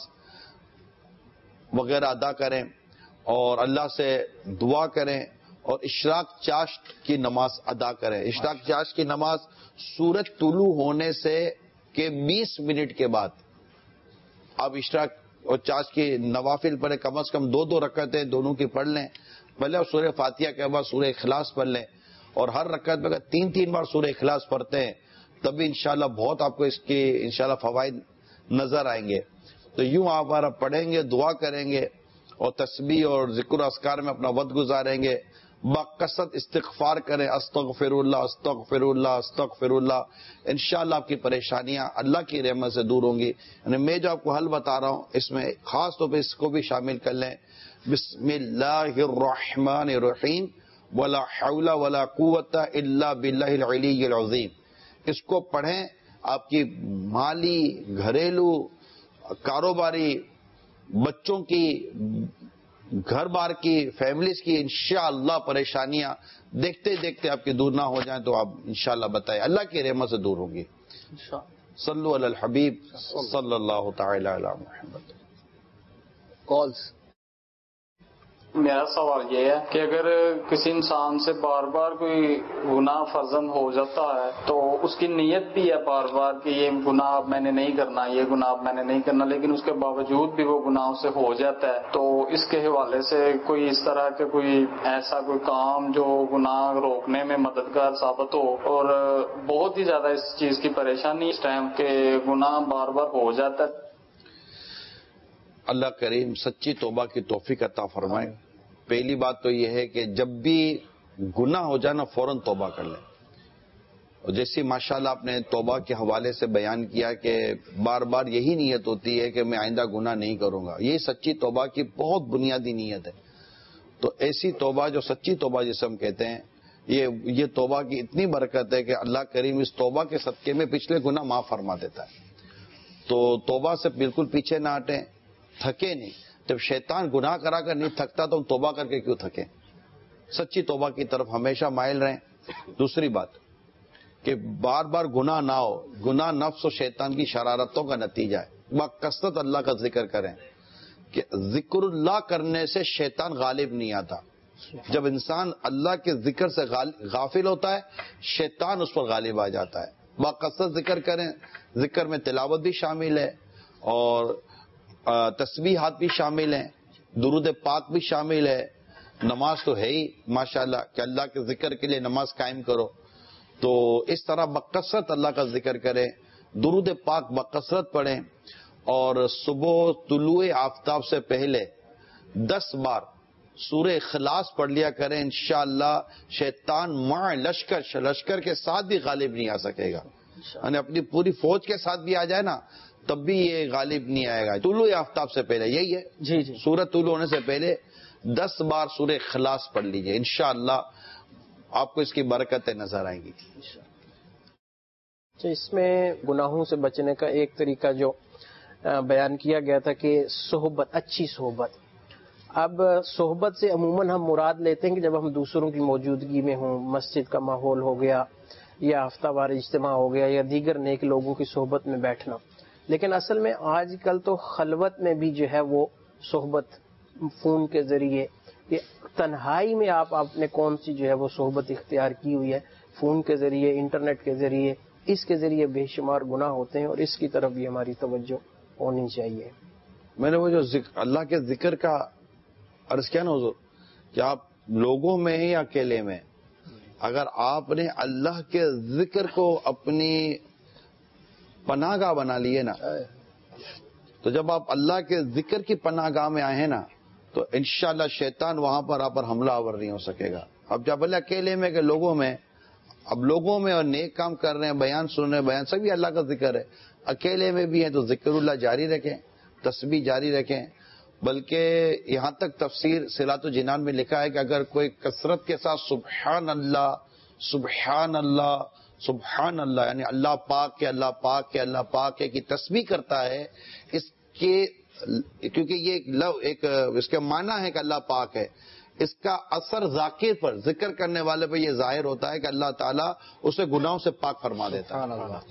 وغیرہ ادا کریں اور اللہ سے دعا کریں اور اشراق چاشت کی نماز ادا کریں. اشراق چاشت کی نماز سورج طلوع ہونے سے کے 20 منٹ کے بعد آپ اشراق اور چاشت کی نوافل پڑھیں. کم از کم 2 رکعتیں دونوں کی پڑھ لیں. پہلے آپ سورہ فاتحہ کے بعد سورہ اخلاص پڑھ لیں اور ہر رکعت میں اگر 3 بار سورہ اخلاص پڑھتے ہیں تب انشاءاللہ بہت آپ کو اس کے انشاءاللہ فوائد نظر آئیں گے. تو یوں آپ پڑھیں گے، دعا کریں گے اور تسبیح اور ذکر اذکار میں اپنا وقت گزاریں گے. بکثرت استغفار کریں، استغفر اللہ استغفر اللہ استغفر اللہ. انشاءاللہ آپ کی پریشانیاں اللہ کی رحمت سے دور ہوں گی. یعنی میں جو آپ کو حل بتا رہا ہوں اس میں خاص طور پہ اس کو بھی شامل کر لیں. بسم اللہ الرحمن الرحیم ولا حول ولا قوت الا باللہ العلی العظیم. اس کو پڑھیں. آپ کی مالی، گھریلو، کاروباری بچوں کی، گھر بار کی، فیملیز کی انشاءاللہ پریشانیاں دیکھتے دیکھتے آپ کی دور نہ ہو جائیں تو آپ انشاءاللہ بتائیں اللہ کی رحمت سے دور ہوگی. صلو علی الحبیب صلی اللہ تعالی علی محمد. کالز. میرا سوال یہ ہے کہ اگر کسی انسان سے بار بار کوئی گناہ فرضاً ہو جاتا ہے تو اس کی نیت بھی ہے بار بار کہ یہ گناہ اب میں نے نہیں کرنا، یہ گناہ اب میں نے نہیں کرنا، لیکن اس کے باوجود بھی وہ گناہوں سے ہو جاتا ہے، تو اس کے حوالے سے کوئی اس طرح کے کوئی ایسا کوئی کام جو گناہ روکنے میں مددگار ثابت ہو، اور بہت ہی زیادہ اس چیز کی پریشانی اس ٹائم کہ گناہ بار بار ہو جاتا ہے. اللہ کریم سچی توبہ کی توفیق عطا فرمائے. پہلی بات تو یہ ہے کہ جب بھی گناہ ہو جائے نا فوراً توبہ کر لیں. اور جیسی ماشاءاللہ آپ نے توبہ کے حوالے سے بیان کیا کہ بار بار یہی نیت ہوتی ہے کہ میں آئندہ گناہ نہیں کروں گا، یہ سچی توبہ کی بہت بنیادی نیت ہے. تو ایسی توبہ جو سچی توبہ جسے ہم کہتے ہیں، یہ توبہ کی اتنی برکت ہے کہ اللہ کریم اس توبہ کے صدقے میں پچھلے گناہ معاف فرما دیتا ہے. تو توبہ سے بالکل پیچھے نہ ہٹیں، تھکے نہیں. جب شیطان گناہ کرا کر نہیں تھکتا تو ہم توبہ کر کے کیوں تھکیں؟ سچی توبہ کی طرف ہمیشہ مائل رہیں. دوسری بات کہ بار بار گناہ نہ ہو، گناہ نفس و شیطان کی شرارتوں کا نتیجہ ہے. بکثرت اللہ کا ذکر کریں کہ ذکر اللہ کرنے سے شیطان غالب نہیں آتا. جب انسان اللہ کے ذکر سے غافل ہوتا ہے شیطان اس پر غالب آ جاتا ہے. بکثرت ذکر کریں. ذکر میں تلاوت بھی شامل ہے اور تسبیحات بھی شامل ہیں، درود پاک بھی شامل ہے. نماز تو ہے ہی ماشاءاللہ کہ اللہ کے ذکر کے لیے نماز قائم کرو. تو اس طرح بکثرت اللہ کا ذکر کریں، درود پاک بکثرت پڑھیں، اور صبح طلوع آفتاب سے پہلے 10 بار سورہ اخلاص پڑھ لیا کریں. انشاءاللہ شیطان مع لشکر کے ساتھ بھی غالب نہیں آ سکے گا. یعنی اپنی پوری فوج کے ساتھ بھی آ جائے نا تب بھی یہ غالب نہیں آئے گا. طلوع آفتاب سے پہلے یہی ہے جی سورج طلوع ہونے سے پہلے 10 بار سورہ اخلاص پڑھ لیجئے. انشاءاللہ آپ کو اس کی برکتیں نظر آئیں گی. اس میں گناہوں سے بچنے کا ایک طریقہ جو بیان کیا گیا تھا کہ صحبت، اچھی صحبت. اب صحبت سے عموماً ہم مراد لیتے ہیں کہ جب ہم دوسروں کی موجودگی میں ہوں، مسجد کا ماحول ہو گیا یا ہفتہ وار اجتماع ہو گیا یا دیگر نیک لوگوں کی صحبت میں بیٹھنا. لیکن اصل میں آج کل تو خلوت میں بھی جو ہے وہ صحبت فون کے ذریعے، یہ تنہائی میں آپ نے کون سی جو ہے وہ صحبت اختیار کی ہوئی ہے، فون کے ذریعے، انٹرنیٹ کے ذریعے، اس کے ذریعے بے شمار گناہ ہوتے ہیں اور اس کی طرف بھی ہماری توجہ ہونی چاہیے. میں نے وہ جو اللہ کے ذکر کا عرض کیا نا حضور کہ آپ لوگوں میں ہیں یا اکیلے میں، اگر آپ نے اللہ کے ذکر کو اپنی پناہ گاہ بنا لیے نا، تو جب آپ اللہ کے ذکر کی پناہ گاہ میں آئے ہیں نا تو انشاءاللہ شیطان وہاں پر آپ پر حملہ آور نہیں ہو سکے گا. اب جب اللہ اکیلے میں کہ لوگوں میں، اب لوگوں میں اور نیک کام کر رہے ہیں، بیان سن رہے ہیں، بیان سبھی اللہ کا ذکر ہے. اکیلے میں بھی ہیں تو ذکر اللہ جاری رکھیں، تسبیح جاری رکھیں. بلکہ یہاں تک تفسیر صلات الجنان میں لکھا ہے کہ اگر کوئی کثرت کے ساتھ سبحان اللہ سبحان اللہ سبحان اللہ یعنی اللہ پاک کے اللہ پاک کے اللہ پاک کے کی تسبیح کرتا ہے، اس کے کیونکہ یہ ایک اس کے معنی ہے کہ اللہ پاک ہے، اس کا اثر ذاکر پر، ذکر کرنے والے پہ یہ ظاہر ہوتا ہے کہ اللہ تعالیٰ اسے گناہوں سے پاک فرما دیتا ہے.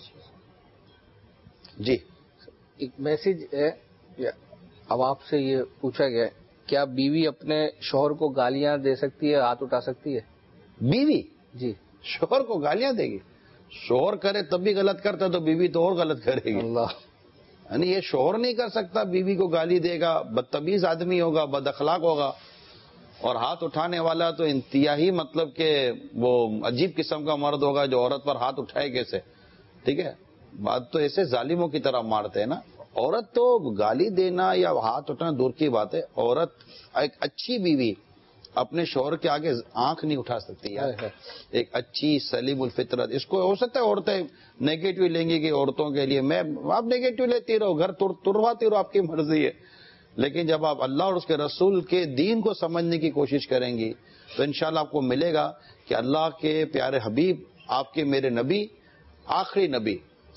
جی ایک میسج ہے، اب آپ سے یہ پوچھا گیا ہے کیا بیوی اپنے شوہر کو گالیاں دے سکتی ہے، ہاتھ اٹھا سکتی ہے؟ بیوی جی شوہر کو گالیاں دے گی؟ شوہر کرے تب بھی غلط کرتا تو بیوی تو اور غلط کرے گی. اللہ، یعنی یہ شوہر نہیں کر سکتا، بیوی کو گالی دے گا، بدتمیز آدمی ہوگا، بد اخلاق ہوگا. اور ہاتھ اٹھانے والا تو انتہائی مطلب کہ وہ عجیب قسم کا مرد ہوگا جو عورت پر ہاتھ اٹھائے کیسے. ٹھیک ہے، بات تو ایسے ظالموں کی طرح مارتے ہیں نا. عورت تو گالی دینا یا ہاتھ اٹھانا دور کی بات ہے، عورت ایک اچھی بیوی اپنے شوہر کے آگے آنکھ نہیں اٹھا سکتی یار. ایک اچھی سلیم الفطرت، اس کو ہو سکتا ہے عورتیں نیگیٹو لیں گی کہ عورتوں کے لیے میں آپ نیگیٹو لیتی رہو، گھر ترواتی رہو، آپ کی مرضی ہے. لیکن جب آپ اللہ اور اس کے رسول کے دین کو سمجھنے کی کوشش کریں گی تو انشاءاللہ آپ کو ملے گا کہ اللہ کے پیارے حبیب، آپ کے میرے نبی، آخری نبی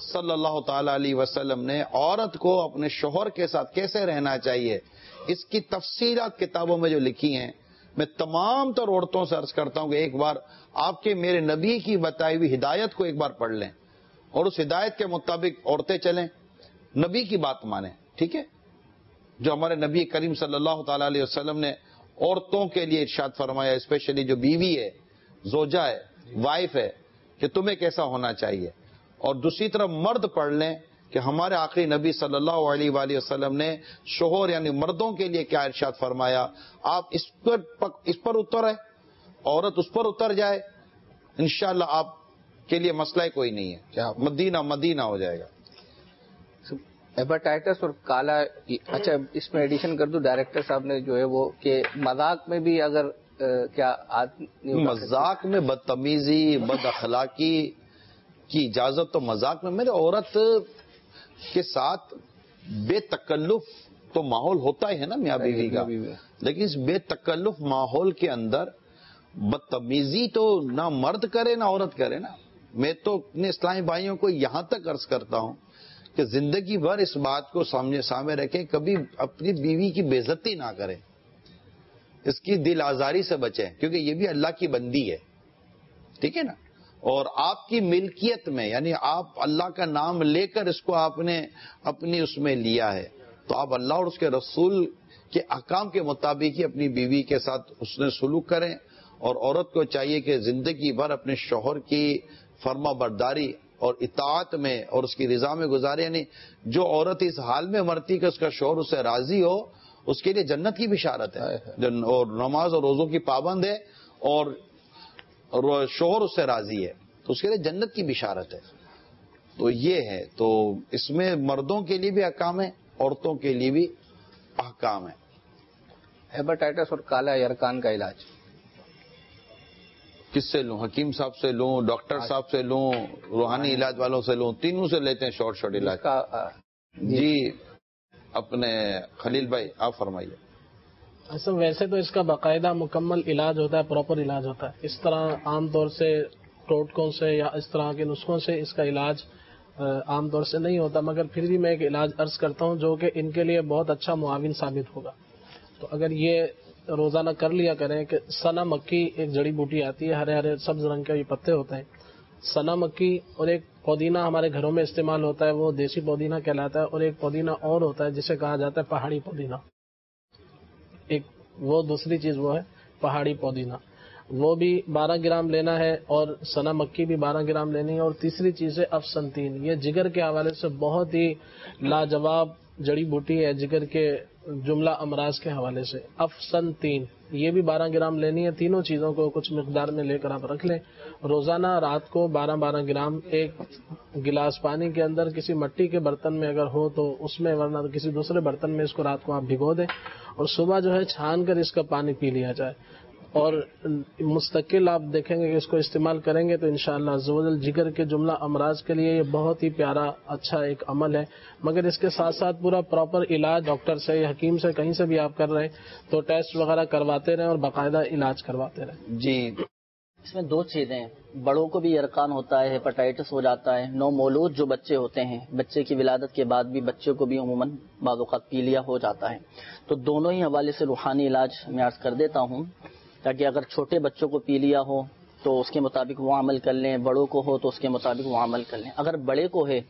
صلی اللہ تعالی علیہ وسلم نے عورت کو اپنے شوہر کے ساتھ کیسے رہنا چاہیے اس کی تفصیلات کتابوں میں جو لکھی ہیں، میں تمام تر عورتوں سے عرض کرتا ہوں کہ ایک بار آپ کے میرے نبی کی بتائی ہوئی ہدایت کو ایک بار پڑھ لیں اور اس ہدایت کے مطابق عورتیں چلیں، نبی کی بات مانیں. ٹھیک ہے؟ جو ہمارے نبی کریم صلی اللہ تعالی علیہ وسلم نے عورتوں کے لیے ارشاد فرمایا، اسپیشلی جو بیوی ہے، زوجہ ہے، وائف ہے، کہ تمہیں کیسا ہونا چاہیے. اور دوسری طرف مرد پڑھ لیں کہ ہمارے آخری نبی صلی اللہ علیہ وآلہ وسلم نے شوہر یعنی مردوں کے لیے کیا ارشاد فرمایا. آپ اس پر اتر ہے، عورت اس پر اتر جائے، انشاءاللہ آپ کے لیے مسئلہ کوئی نہیں ہے، مدینہ مدینہ ہو جائے گا. ہیپاٹائٹس اور کالا، اچھا اس میں ایڈیشن کر دوں، ڈائریکٹر صاحب نے جو ہے وہ کہ مذاق میں بھی اگر کیا مذاق میں بدتمیزی بد اخلاقی کی اجازت تو مذاق میں، میرے عورت کے ساتھ بے تکلف تو ماحول ہوتا ہی ہے نا میاں بیوی کا، لیکن اس بے تکلف ماحول کے اندر بدتمیزی تو نہ مرد کرے نہ عورت کرے نا. میں تو اپنے اسلامی بھائیوں کو یہاں تک عرض کرتا ہوں کہ زندگی بھر اس بات کو سامنے رکھیں، کبھی اپنی بیوی کی بے عزتی نہ کریں، اس کی دل آزاری سے بچیں، کیونکہ یہ بھی اللہ کی بندی ہے. ٹھیک ہے نا؟ اور آپ کی ملکیت میں، یعنی آپ اللہ کا نام لے کر اس کو آپ نے اپنی اس میں لیا ہے، تو آپ اللہ اور اس کے رسول کے احکام کے مطابق ہی اپنی بیوی کے ساتھ اس نے سلوک کریں. اور عورت کو چاہیے کہ زندگی بھر اپنے شوہر کی فرما برداری اور اطاعت میں اور اس کی رضا میں گزارے. یعنی جو عورت اس حال میں مرتی کہ اس کا شوہر اس سے راضی ہو، اس کے لیے جنت کی بشارت ہے. اور نماز اور روزوں کی پابند ہے اور شوہر اس سے راضی ہے تو اس کے لیے جنت کی بشارت ہے. تو یہ ہے، تو اس میں مردوں کے لیے بھی احکام ہے، عورتوں کے لیے بھی احکام ہے. ہیپاٹائٹس اور کالا یرقان کا علاج کس سے لوں؟ حکیم صاحب سے لوں، ڈاکٹر صاحب سے لوں، روحانی علاج والوں سے لوں؟ تینوں سے لیتے ہیں شارٹ علاج. جی اپنے خلیل بھائی آپ فرمائیے. اصل ویسے تو اس کا باقاعدہ مکمل علاج ہوتا ہے، پراپر علاج ہوتا ہے. اس طرح عام طور سے ٹوٹکوں سے یا اس طرح کے نسخوں سے اس کا علاج عام طور سے نہیں ہوتا، مگر پھر بھی میں ایک علاج عرض کرتا ہوں جو کہ ان کے لیے بہت اچھا معاون ثابت ہوگا. تو اگر یہ روزانہ کر لیا کریں کہ سنا مکی ایک جڑی بوٹی آتی ہے، ہرے ہرے سبز رنگ کے یہ پتے ہوتے ہیں. سنا مکی اور ایک پودینہ ہمارے گھروں میں استعمال ہوتا ہے، وہ دیسی پودینہ کہلاتا ہے، اور ایک پودینہ اور ہوتا ہے جسے کہا جاتا ہے پہاڑی پودینہ. ایک وہ دوسری چیز وہ ہے پہاڑی پودینہ، وہ بھی 12 گرام لینا ہے، اور سنا مکی بھی 12 گرام لینی ہے. اور تیسری چیز ہے افسنتین. یہ جگر کے حوالے سے بہت ہی لاجواب جڑی بوٹی ہے، جگر کے جملہ امراض کے حوالے سے. افسنتین یہ بھی 12 گرام لینی ہے. تینوں چیزوں کو کچھ مقدار میں لے کر آپ رکھ لیں. روزانہ رات کو 12 گرام ایک گلاس پانی کے اندر کسی مٹی کے برتن میں اگر ہو تو اس میں، ورنہ کسی دوسرے برتن میں اس کو رات کو آپ بھگو دیں، اور صبح جو ہے چھان کر اس کا پانی پی لیا جائے. اور مستقل آپ دیکھیں گے کہ اس کو استعمال کریں گے تو انشاءاللہ عزوجل جگر کے جملہ امراض کے لیے یہ بہت ہی پیارا اچھا ایک عمل ہے. مگر اس کے ساتھ ساتھ پورا پراپر علاج ڈاکٹر سے یا حکیم سے کہیں سے بھی آپ کر رہے ہیں تو ٹیسٹ وغیرہ کرواتے رہیں اور باقاعدہ علاج کرواتے رہیں. جی اس میں دو چیزیں ہیں، بڑوں کو بھی یرقان ہوتا ہے، ہیپاٹائٹس ہو جاتا ہے. نو مولود جو بچے ہوتے ہیں، بچے کی ولادت کے بعد بھی بچے کو بھی عموماً بعض اوقات پیلیا ہو جاتا ہے. تو دونوں ہی حوالے سے روحانی علاج میں عرض کر دیتا ہوں، تاکہ اگر چھوٹے بچوں کو پیلیا ہو تو اس کے مطابق وہ عمل کر لیں، بڑوں کو ہو تو اس کے مطابق وہ عمل کر لیں. اگر بڑے کو ہے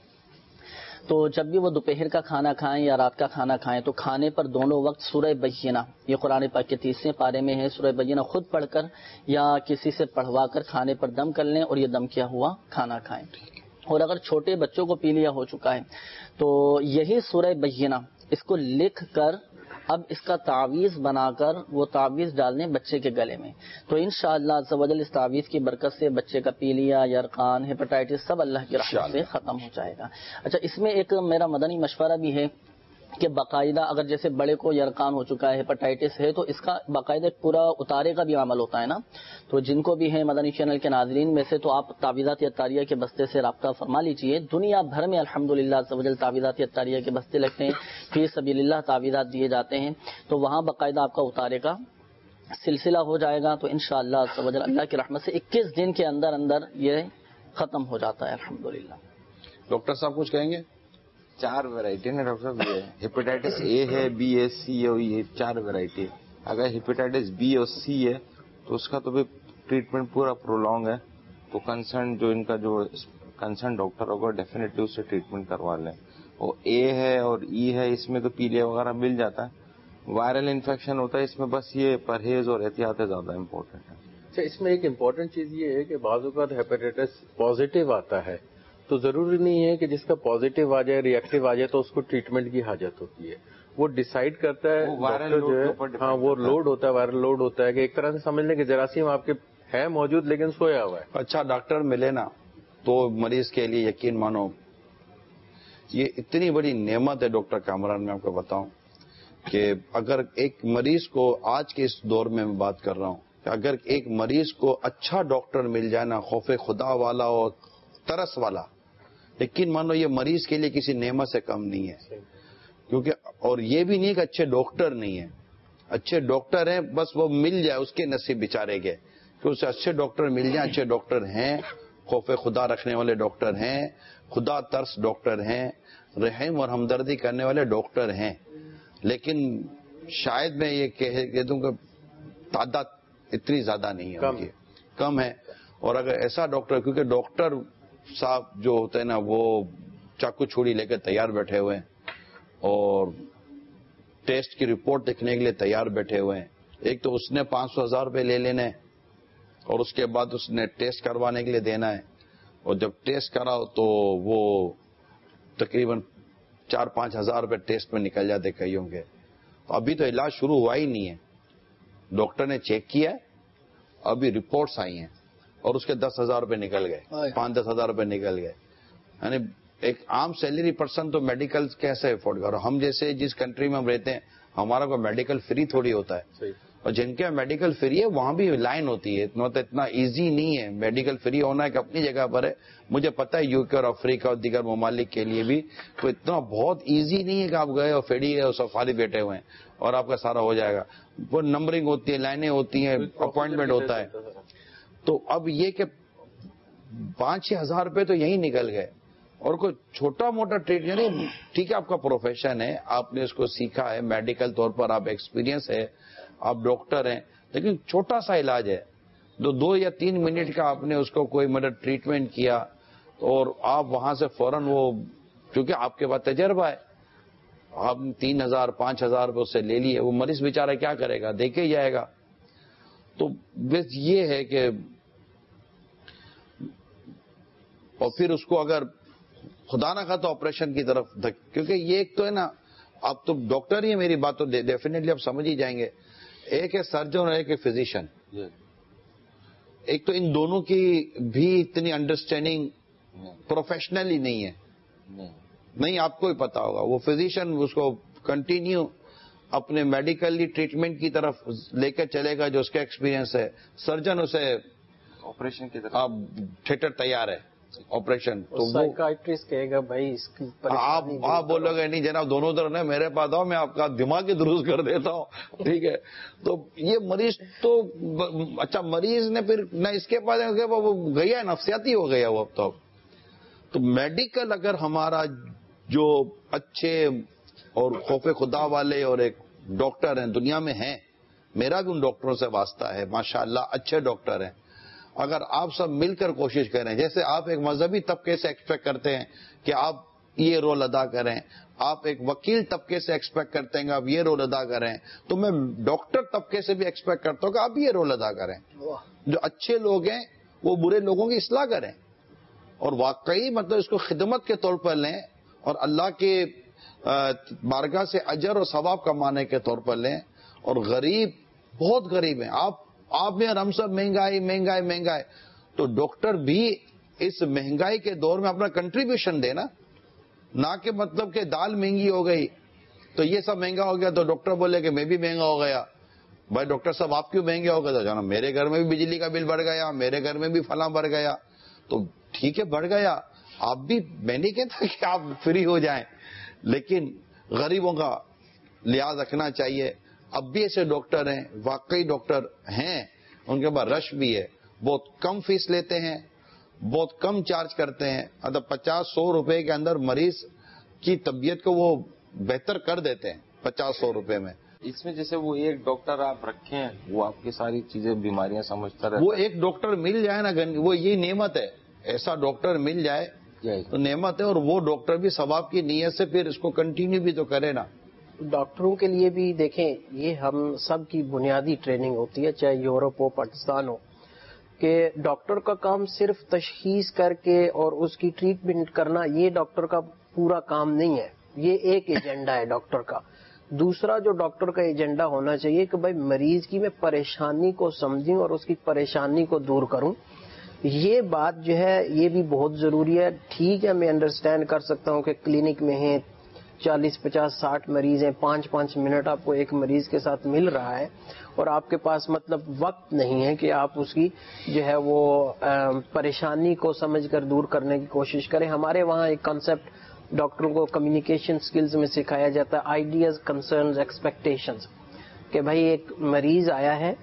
تو جب بھی وہ دوپہر کا کھانا کھائیں یا رات کا کھانا کھائیں تو کھانے پر دونوں وقت سورہ بینہ، یہ قرآن پاک کے 30ویں پارے میں ہے، سورہ بینہ خود پڑھ کر یا کسی سے پڑھوا کر کھانے پر دم کر لیں اور یہ دم کیا ہوا کھانا کھائیں. اور اگر چھوٹے بچوں کو پیلیا ہو چکا ہے تو یہی سورہ بینہ اس کو لکھ کر اب اس کا تعویذ بنا کر وہ تعویذ ڈال دیں بچے کے گلے میں، تو انشاءاللہ عز و جل اس تعویذ کی برکت سے بچے کا پیلیا، یرقان، ہیپاٹائٹس سب اللہ کی رحمت سے ختم ہو جائے گا. اچھا اس میں ایک میرا مدنی مشورہ بھی ہے کہ باقاعدہ اگر جیسے بڑے کو یرقان ہو چکا ہے، ہیپاٹائٹس ہے، تو اس کا باقاعدہ پورا اتارے کا بھی عمل ہوتا ہے نا. تو جن کو بھی ہے مدنی چینل کے ناظرین میں سے تو آپ تعویذات عطاریہ کے بستے سے رابطہ فرما لیجئے. دنیا بھر میں الحمدللہ عز و جل تعویذات عطاریہ کے بستے لگتے ہیں، فی سبیل اللہ تعویذات دیے جاتے ہیں، تو وہاں باقاعدہ آپ کا اتارے کا سلسلہ ہو جائے گا. تو انشاءاللہ عز و جل اللہ کی رحمت سے 21 دن کے اندر اندر یہ ختم ہو جاتا ہے الحمدللہ. ڈاکٹر صاحب کچھ کہیں گے؟ 4 ویرائٹی ہے نا ڈاکٹر صاحب. یہ ہیپیٹائٹس اے ہے, بی ہے, سی ہے, یہ 4 ویرائٹی ہے. اگر ہیپیٹائٹس بی اور سی ہے تو اس کا تو بھی ٹریٹمنٹ پورا پرولونگ ہے, تو کنسرن جو ان کا جو کنسرن ڈاکٹر ہوگا ڈیفینیٹلی اس سے ٹریٹمنٹ کروا لیں. اور اے ہے اور ای ہے, اس میں تو پیلیا وغیرہ مل جاتا ہے. وائرل انفیکشن ہوتا ہے اس میں, بس یہ پرہیز اور احتیاط زیادہ امپورٹنٹ ہے. اچھا, اس میں ایک امپورٹنٹ چیز یہ ہے کہ بعض اوقات ہیپیٹائٹس پازیٹیو آتا ہے تو ضروری نہیں ہے کہ جس کا پازیٹیو آ جائے, ریئیکٹیو آ جائے تو اس کو ٹریٹمنٹ کی حاجت ہوتی ہے. وہ ڈیسائیڈ کرتا ہے ڈاکٹر جو ہے, ہاں وہ لوڈ ہوتا ہے, وائرل لوڈ ہوتا ہے کہ ایک طرح سے سمجھ لیں کہ جراثیم آپ کے ہے موجود لیکن سویا ہوا ہے. اچھا ڈاکٹر ملے نا تو مریض کے لیے یقین مانو یہ اتنی بڑی نعمت ہے ڈاکٹر کامران. میں آپ کو بتاؤں کہ اگر ایک مریض کو آج کے اس دور میں بات کر رہا ہوں کہ اگر ایک مریض کو اچھا ڈاکٹر مل جائے نا, خوف خدا والا اور ترس والا, یقین مانو یہ مریض کے لیے کسی نعمت سے کم نہیں ہے. کیونکہ اور یہ بھی نہیں کہ اچھے ڈاکٹر نہیں ہیں, اچھے ڈاکٹر ہیں, بس وہ مل جائے اس کے نصیب بیچارے کے کہ اسے اچھے ڈاکٹر مل جائیں. اچھے ڈاکٹر ہیں, خوف خدا رکھنے والے ڈاکٹر ہیں, خدا ترس ڈاکٹر ہیں, رحم اور ہمدردی کرنے والے ڈاکٹر ہیں. لیکن شاید میں یہ کہہ دوں کہ تعداد اتنی زیادہ نہیں ہے, کم ہے. اور اگر ایسا ڈاکٹر, کیونکہ ڈاکٹر صاحب جو ہوتے ہیں نا وہ چاقو چھڑی لے کے تیار بیٹھے ہوئے ہیں اور ٹیسٹ کی رپورٹ دیکھنے کے لیے تیار بیٹھے ہوئے ہیں. ایک تو اس نے 500,000 روپے لے لینے اور اس کے بعد اس نے ٹیسٹ کروانے کے لیے دینا ہے, اور جب ٹیسٹ کراؤ تو وہ تقریباً 4-5 ہزار روپے ٹیسٹ میں نکل جاتے کئیوں کے. تو ابھی تو علاج شروع ہوا ہی نہیں ہے, ڈاکٹر نے چیک کیا, ابھی رپورٹس آئی ہیں اور اس کے 10,000 روپے نکل گئے, 5-10 ہزار روپے نکل گئے. یعنی ایک عام سیلری پرسن تو میڈیکل کیسے افورڈ کرو؟ ہم جیسے جس کنٹری میں ہم رہتے ہیں ہمارا کوئی میڈیکل فری تھوڑی ہوتا ہے, اور جن کے میڈیکل فری ہے وہاں بھی لائن ہوتی ہے. اتنا ایزی نہیں ہے میڈیکل فری ہونا, ایک اپنی جگہ پر ہے. مجھے پتا ہے یو کے اور افریقہ اور دیگر ممالک کے لیے بھی تو اتنا بہت ایزی نہیں ہے کہ آپ گئے اور فیڈی گئے اور سفاری بیٹھے ہوئے ہیں اور آپ کا سارا ہو جائے گا. وہ نمبرنگ ہوتی ہے, لائنیں ہوتی ہیں, اپوائنٹمنٹ ہوتا ہے. تو اب یہ کہ 5-6 ہزار روپے تو یہی نکل گئے. اور کوئی چھوٹا موٹا ٹریٹمنٹ, ٹھیک ہے آپ کا پروفیشن ہے, آپ نے اس کو سیکھا ہے, میڈیکل طور پر آپ ایکسپیرینس ہے, آپ ڈاکٹر ہیں, لیکن چھوٹا سا علاج ہے, 2 یا 3 منٹ کا آپ نے اس کو کوئی مدد ٹریٹمنٹ کیا اور آپ وہاں سے فوراً وہ, کیونکہ آپ کے پاس تجربہ ہے, آپ 3,000-5,000 روپے اس سے لے لیے, وہ مریض بیچارہ کیا کرے گا, دے کے ہی جائے گا. تو بس یہ ہے کہ اور پھر اس کو اگر خدا نہ خواہ تو آپریشن کی طرف کیونکہ یہ ایک تو ہے نا, آپ تو ڈاکٹر ہی ہیں, میری بات تو ڈیفینیٹلی آپ سمجھ ہی جائیں گے. ایک ہے سرجن اور ایک ہے فزیشین. ایک تو ان دونوں کی بھی اتنی انڈرسٹینڈنگ پروفیشنلی نہیں ہے, نہیں آپ کو ہی پتا ہوگا. وہ فزیشین اس کو کنٹینیو اپنے میڈیکلی ٹریٹمنٹ کی طرف لے کے چلے گا جو اس کا ایکسپیرینس ہے. سرجن اسے آپریشن کی طرف, آپ تھیٹر تیار ہے آپریشن, تو سائیکائٹرسٹ کہے گا بھائی اس کی آپ بولو گے نہیں جناب دونوں طرف ہے, میرے پاس آؤ میں آپ کا دماغ ہی درست کر دیتا ہوں, ٹھیک ہے. تو یہ مریض تو اچھا مریض نے پھر نہ اس کے پاس وہ گیا نفسیاتی ہو گیا وہ اب تو میڈیکل اگر ہمارا جو اچھے اور خوف خدا والے اور ایک ڈاکٹر ہیں دنیا میں ہیں, میرا بھی ان ڈاکٹروں سے واسطہ ہے ماشاءاللہ, اچھے ڈاکٹر ہیں. اگر آپ سب مل کر کوشش کریں, جیسے آپ ایک مذہبی طبقے سے ایکسپیکٹ کرتے ہیں کہ آپ یہ رول ادا کریں, آپ ایک وکیل طبقے سے ایکسپیکٹ کرتے ہیں کہ آپ یہ رول ادا کریں, تو میں ڈاکٹر طبقے سے بھی ایکسپیکٹ کرتا ہوں کہ آپ یہ رول ادا کریں. جو اچھے لوگ ہیں وہ برے لوگوں کی اصلاح کریں اور واقعی مطلب اس کو خدمت کے طور پر لیں اور اللہ کے بارگاہ سے اجر اور ثواب کمانے کے طور پر لیں. اور غریب بہت غریب ہیں, آپ میں اور ہم سب مہنگائی, تو ڈاکٹر بھی اس مہنگائی کے دور میں اپنا کنٹریبیوشن دینا, نہ کہ مطلب کہ دال مہنگی ہو گئی تو یہ سب مہنگا ہو گیا تو ڈاکٹر بولے کہ میں بھی مہنگا ہو گیا. بھائی ڈاکٹر صاحب آپ کیوں مہنگے ہو گئے؟ تو جانا میرے گھر میں بھی بجلی کا بل بڑھ گیا, میرے گھر میں بھی فلاں بڑھ گیا. تو ٹھیک ہے بڑھ گیا, آپ بھی, میں نہیں کہتا کہ آپ فری ہو جائیں, لیکن غریبوں کا لحاظ رکھنا چاہیے. اب بھی ایسے ڈاکٹر ہیں, واقعی ڈاکٹر ہیں, ان کے پاس رش بھی ہے, بہت کم فیس لیتے ہیں, بہت کم چارج کرتے ہیں، مطلب 50-100 روپے کے اندر مریض کی طبیعت کو وہ بہتر کر دیتے ہیں 50-100 روپے میں. اس میں جیسے وہ ایک ڈاکٹر آپ رکھے ہیں، وہ آپ کی ساری چیزیں بیماریاں سمجھتا رہتا ہے. وہ ایک ڈاکٹر مل جائے نا، وہ یہ نعمت ہے، ایسا ڈاکٹر مل جائے تو نعمت ہے. اور وہ ڈاکٹر بھی ثواب کی نیت سے پھر اس کو کنٹینیو بھی تو کرے نا. ڈاکٹروں کے لیے بھی دیکھیں، یہ ہم سب کی بنیادی ٹریننگ ہوتی ہے، چاہے یورپ ہو پاکستان ہو، کہ ڈاکٹر کا کام صرف تشخیص کر کے اور اس کی ٹریٹمنٹ کرنا یہ ڈاکٹر کا پورا کام نہیں ہے. یہ ایک ایجنڈا ہے ڈاکٹر کا. دوسرا جو ڈاکٹر کا ایجنڈا ہونا چاہیے کہ بھائی مریض کی میں پریشانی کو سمجھوں اور اس کی پریشانی کو دور کروں. یہ بات جو ہے یہ بھی بہت ضروری ہے. ٹھیک ہے، میں انڈرسٹینڈ کر سکتا ہوں کہ کلینک میں ہیں 40, 50, 60 مریض ہیں، 5 منٹ آپ کو ایک مریض کے ساتھ مل رہا ہے اور آپ کے پاس مطلب وقت نہیں ہے کہ آپ اس کی جو ہے وہ پریشانی کو سمجھ کر دور کرنے کی کوشش کریں. ہمارے وہاں ایک کنسپٹ ڈاکٹروں کو کمیونیکیشن سکلز میں سکھایا جاتا ہے، آئیڈیاز، کنسرنز، ایکسپیکٹیشنز، کہ بھائی ایک مریض آیا ہے،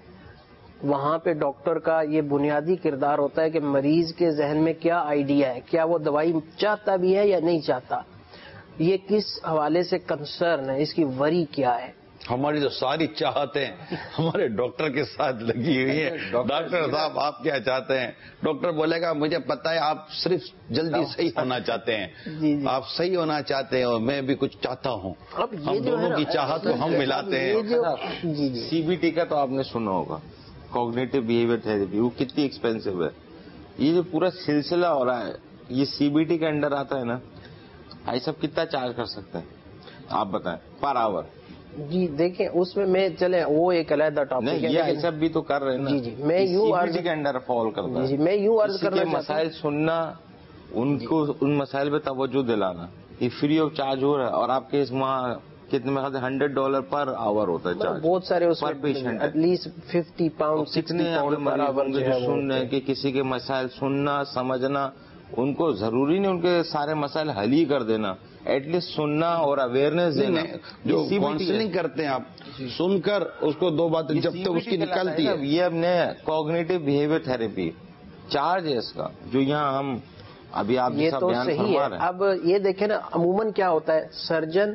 وہاں پہ ڈاکٹر کا یہ بنیادی کردار ہوتا ہے کہ مریض کے ذہن میں کیا آئیڈیا ہے، کیا وہ دوائی چاہتا بھی ہے یا نہیں چاہتا، یہ کس حوالے سے کنسرن ہے، اس کی وری کیا ہے. ہماری جو ساری چاہتیں ہمارے ڈاکٹر کے ساتھ لگی ہوئی ہیں. ڈاکٹر صاحب آپ کیا چاہتے ہیں؟ ڈاکٹر بولے گا مجھے پتا ہے آپ صرف جلدی صحیح ہونا چاہتے ہیں، آپ صحیح ہونا چاہتے ہیں اور میں بھی کچھ چاہتا ہوں. ہم دونوں کی چاہت کو ہم ملاتے ہیں. سی بی ٹی کا تو آپ نے سنا ہوگا، کوگنیٹو بیہیویئر تھراپی، وہ کتنی ایکسپینسو ہے. یہ جو پورا سلسلہ ہو رہا ہے یہ سی بی ٹی کے انڈر آتا ہے نا. بھائی صاحب کتنا چارج کر سکتے ہیں آپ بتائیں پر آور؟ جی دیکھیں اس میں چلیں وہ ایک علیحدہ ٹاپک ہے. یہ ایسا بھی تو کر رہے ہیں نا. جی میں یوں عرض کے انڈر فال کرتا ہے. جی میں یوں عرض کرنا چاہتا ہوں، مسائل سننا، ان کو ان مسائل پہ توجہ دلانا، یہ فری آف چارج ہو رہا ہے. اور آپ کے اس وہاں کتنے میں $100 پر آور ہوتا ہے چارج. بہت سارے اس پر پیشنٹ ایٹ لیسٹ £50 کتنے پر آور جو سن رہے ہیں کہ کسی کے مسائل سننا سمجھنا، ان کو ضروری نہیں ان کے سارے مسائل حل ہی کر دینا، ایٹ لیسٹ سننا اور اویئرنیس دینا. جو کاؤنسلنگ کرتے ہیں آپ سن کر اس کو دو باتیں جب تک اس کی نکلتی ہے. یہ اپنے کوگنیٹو بیہیویئر تھراپی چارج ہے اس کا، جو یہاں ہم ابھی آپ یہ تو صحیح ہے. اب یہ دیکھیں نا عموماً کیا ہوتا ہے، سرجن